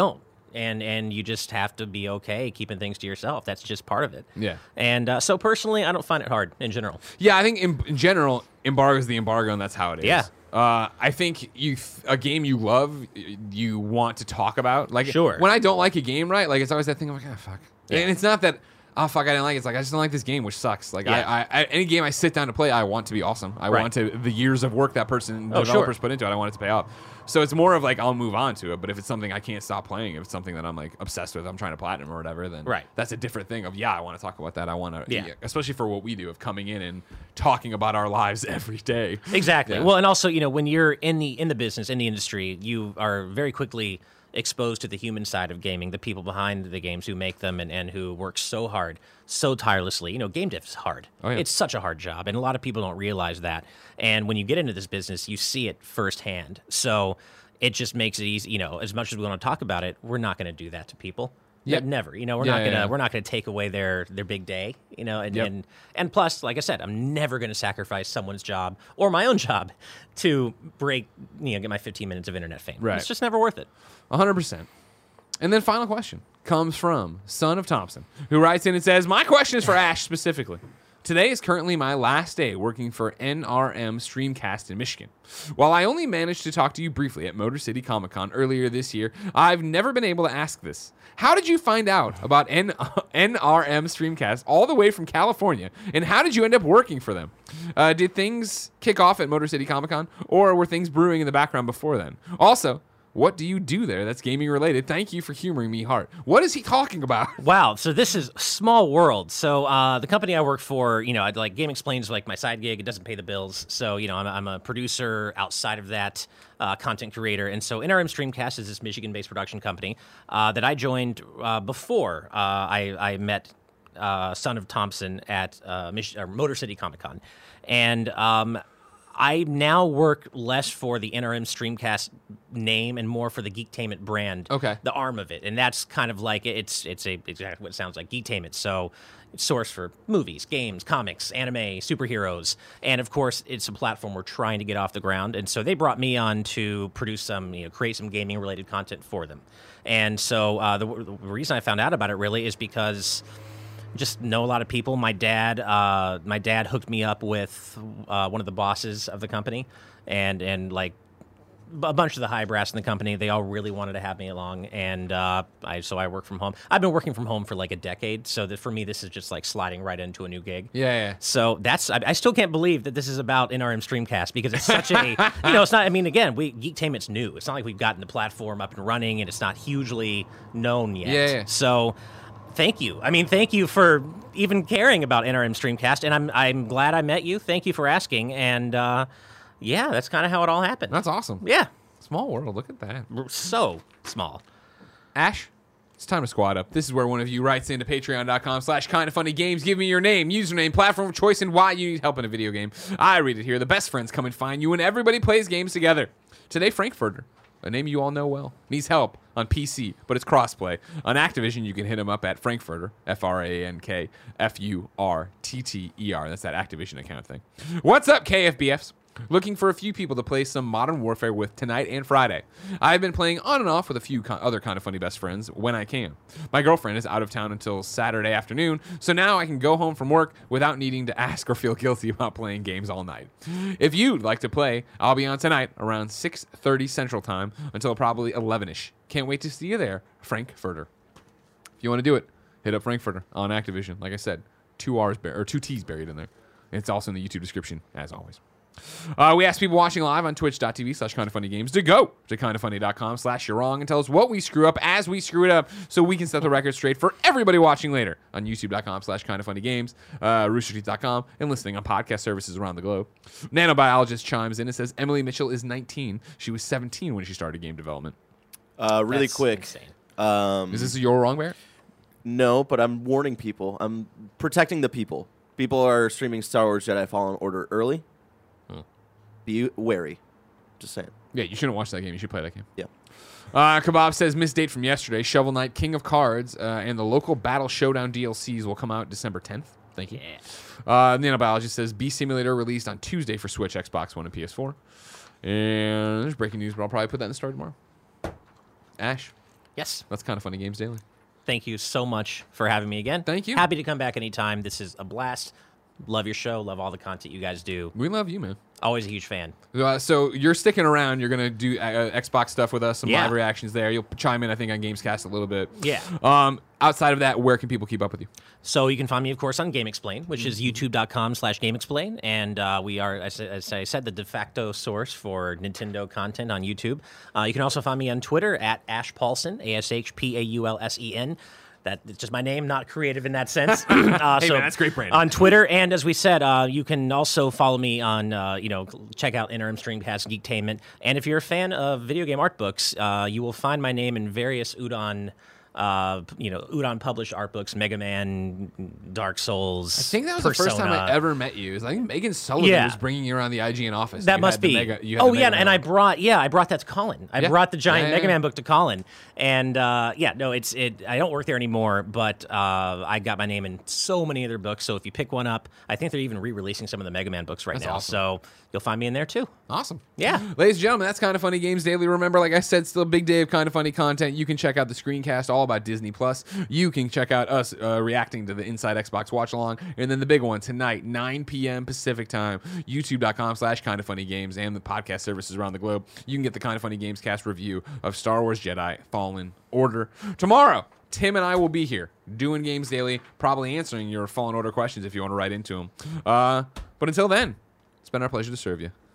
B: and and you just have to be okay keeping things to yourself. That's just part of it.
A: Yeah.
B: And uh, so personally, I don't find it hard in general.
A: Yeah, I think in, in general, embargo is the embargo, and that's how it is.
B: Yeah.
A: Uh, I think you th- a game you love, you want to talk about. Like,
B: Sure.
A: when I don't like a game, right? Like, it's always that thing. I'm like, ah, fuck.
B: Yeah.
A: And it's not that. Oh fuck! I didn't like it. It's like I just don't like this game, which sucks. Like
B: Yeah.
A: I, I, I, any game I sit down to play, I want to be awesome. I
B: Right.
A: want to the years of work that person, the
B: Oh, sure.
A: developers put into it. I want it to pay off. So it's more of like I'll move on to it. But if it's something I can't stop playing, if it's something that I'm like obsessed with, I'm trying to platinum or whatever, then
B: Right.
A: that's a different thing. Of yeah, I want to talk about that. I want to,
B: Yeah.
A: especially for what we do of coming in and talking about our lives every day.
B: Exactly.
A: Yeah.
B: Well, and also, you know, when you're in the in the business, in the industry, you are very quickly exposed to the human side of gaming, the people behind the games who make them and, and who work so hard, so tirelessly. You know, game dev is hard.
A: Oh, yeah.
B: It's such a hard job, and a lot of people don't realize that. And when you get into this business, you see it firsthand. So it just makes it easy. You know, as much as we want to talk about it, we're not going to do that to people.
A: Yep.
B: Never. You know, we're
A: Yeah,
B: not
A: yeah,
B: gonna
A: yeah.
B: we're not gonna take away their their big day. You know, and
A: Yep.
B: and and plus, like I said, I'm never gonna sacrifice someone's job or my own job to break, you know, get my fifteen minutes of internet fame.
A: Right.
B: It's just never worth it.
A: one hundred percent. And then final question comes from Son of Thompson, who writes in and says, my question is for Ash specifically. Today is currently my last day working for N R M Streamcast in Michigan. While I only managed to talk to you briefly at Motor City Comic Con earlier this year, I've never been able to ask this. How did you find out about N- NRM Streamcast all the way from California, and how did you end up working for them? Uh, did things kick off at Motor City Comic Con, or were things brewing in the background before then? Also, what do you do there that's gaming related? Thank you for humoring me, Hart. What is he talking about?
B: Wow. So this is a small world. So uh, the company I work for, you know, I'd like Game Explains like my side gig. It doesn't pay the bills. So, you know, I'm a, I'm a producer outside of that, uh, content creator. And so N R M Streamcast is this Michigan-based production company uh, that I joined uh, before uh, I, I met uh, Son of Thompson at uh, Mich- or Motor City Comic Con. And um, I now work less for the N R M Streamcast name and more for the Geektainment brand,
A: Okay.
B: the arm of it, and that's kind of like it's it's a exactly what it sounds like, Geektainment. So it's source for movies, games, comics, anime, superheroes, and of course it's a platform we're trying to get off the ground. And so they brought me on to produce some, you know, create some gaming related content for them. And so uh, the, the reason I found out about it really is because just know a lot of people. My dad, uh, my dad hooked me up with uh, one of the bosses of the company, and and like a bunch of the high brass in the company. They all really wanted to have me along, and uh, I so I work from home. I've been working from home for like a decade, so that for me this is just like sliding right into a new gig.
A: Yeah, yeah.
B: So that's I, I still can't believe that this is about N R M Streamcast because it's such a you know it's not. I mean, again, we Geektainment's new. It's not like we've gotten the platform up and running, and it's not hugely known yet.
A: Yeah, yeah.
B: So. Thank you. I mean, thank you for even caring about N R M Streamcast, and I'm I'm glad I met you. Thank you for asking, and uh, yeah, that's kind of how it all happened.
A: That's awesome.
B: Yeah,
A: Small world. Look at that.
B: we're so small.
A: Ash, it's time to squad up. This is where one of you writes into patreon.com slash kind of funny games. Give me your name, username, platform of choice, and why you need help in a video game. I read it here. The best friends come and find you, and everybody plays games together. Today, Frankfurter, a name you all know well, needs help on P C, but it's crossplay. On Activision, you can hit him up at Frankfurter, F R A N K F U R T T E R. That's that Activision account thing. What's up, K F B Fs? Looking for a few people to play some Modern Warfare with tonight and Friday. I've been playing on and off with a few co- other kind of funny best friends when I can. My girlfriend is out of town until Saturday afternoon, so now I can go home from work without needing to ask or feel guilty about playing games all night. If you'd like to play, I'll be on tonight around six thirty Central Time until probably eleven-ish. Can't wait to see you there, Frankfurter. If you want to do it, hit up Frankfurter on Activision. Like I said, two R's bar- or two T's buried in there. It's also in the YouTube description, as always. Uh, we asked people watching live on twitch.tv slash kind of funny games to go to kindoffunny.com slash you're wrong and tell us what we screw up as we screw it up so we can set the record straight for everybody watching later on youtube.com slash kind of funny games, uh, rooster teeth dot com, and listening on podcast services around the globe. Nanobiologist chimes in and says Emily Mitchell is nineteen. She was seventeen when she started game development.
C: Uh, really
B: That's
C: quick.
B: insane.
C: Um,
A: Is this a you're wrong, Bear?
C: No, but I'm warning people. I'm protecting the people. People are streaming Star Wars Jedi Fallen Order early.
A: Huh.
C: Be wary. Just saying.
A: Yeah, you shouldn't watch that game. You should play that game.
C: Yeah.
A: Uh, Kebab says, missed date from yesterday. Shovel Knight, King of Cards, uh, and the local Battle Showdown D L Cs will come out December tenth. Thank you.
B: Yeah.
A: Uh, Nanobiologist says, Bee Simulator released on Tuesday for Switch, Xbox One, and P S four. And there's breaking news, but I'll probably put that in the story tomorrow. Ash.
B: Yes.
A: That's Kind of Funny Games Daily.
B: Thank you so much for having me again.
A: Thank you.
B: Happy to come back anytime. This is a blast. Love your show. Love all the content you guys do.
A: We love you, man.
B: Always a huge fan.
A: Uh, so you're sticking around. You're gonna do uh, Xbox stuff with us, some
B: Yeah.
A: live reactions there. You'll chime in, I think, on Gamescast a little bit.
B: Yeah.
A: Um, outside of that, where can people keep up with you?
B: So you can find me, of course, on Game Explain, which
A: Mm-hmm.
B: is youtube.com slash Game Explain. And uh, we are, as, as I said, the de facto source for Nintendo content on YouTube. Uh, you can also find me on Twitter at Ash Paulsen, A S H P A U L S E N. That's just my name, not creative in that sense. uh,
A: Hey,
B: so
A: man, that's great brand.
B: on Twitter, and as we said, uh, you can also follow me on, uh, you know, check out Interim Streamcast Geektainment. And if you're a fan of video game art books, uh, you will find my name in various Udon, uh, you know, Udon published art books, Mega Man, Dark Souls.
A: I think that was the first time I ever met you. It was, I think Megan Sullivan
B: Yeah.
A: was bringing you around the I G N office.
B: That
A: You
B: must
A: had the
B: be.
A: Mega- you had
B: oh
A: the
B: yeah,
A: Mega
B: and I
A: Man.
B: brought yeah, I brought that to Colin. I
A: Yeah.
B: brought the giant
A: Yeah, yeah,
B: Mega
A: yeah.
B: Man book to Colin, and uh, yeah, no, it's it. I don't work there anymore, but uh, I got my name in so many other books. So if you pick one up, I think they're even re-releasing some of the Mega Man books right
A: That's
B: now.
A: awesome.
B: So you'll find me in there too.
A: Awesome.
B: Yeah.
A: Ladies and gentlemen, that's Kind of Funny Games Daily. Remember, like I said, still a big day of Kind of Funny content. You can check out the screencast all about Disney Plus. You can check out us uh, reacting to the Inside Xbox watch along. And then the big one tonight, nine p.m. Pacific time, youtube.com slash Kind of Funny Games and the podcast services around the globe. You can get the Kind of Funny Games cast review of Star Wars Jedi Fallen Order. Tomorrow, Tim and I will be here doing Games Daily, probably answering your Fallen Order questions if you want to write into them. Uh, but until then, it's been our pleasure to serve you.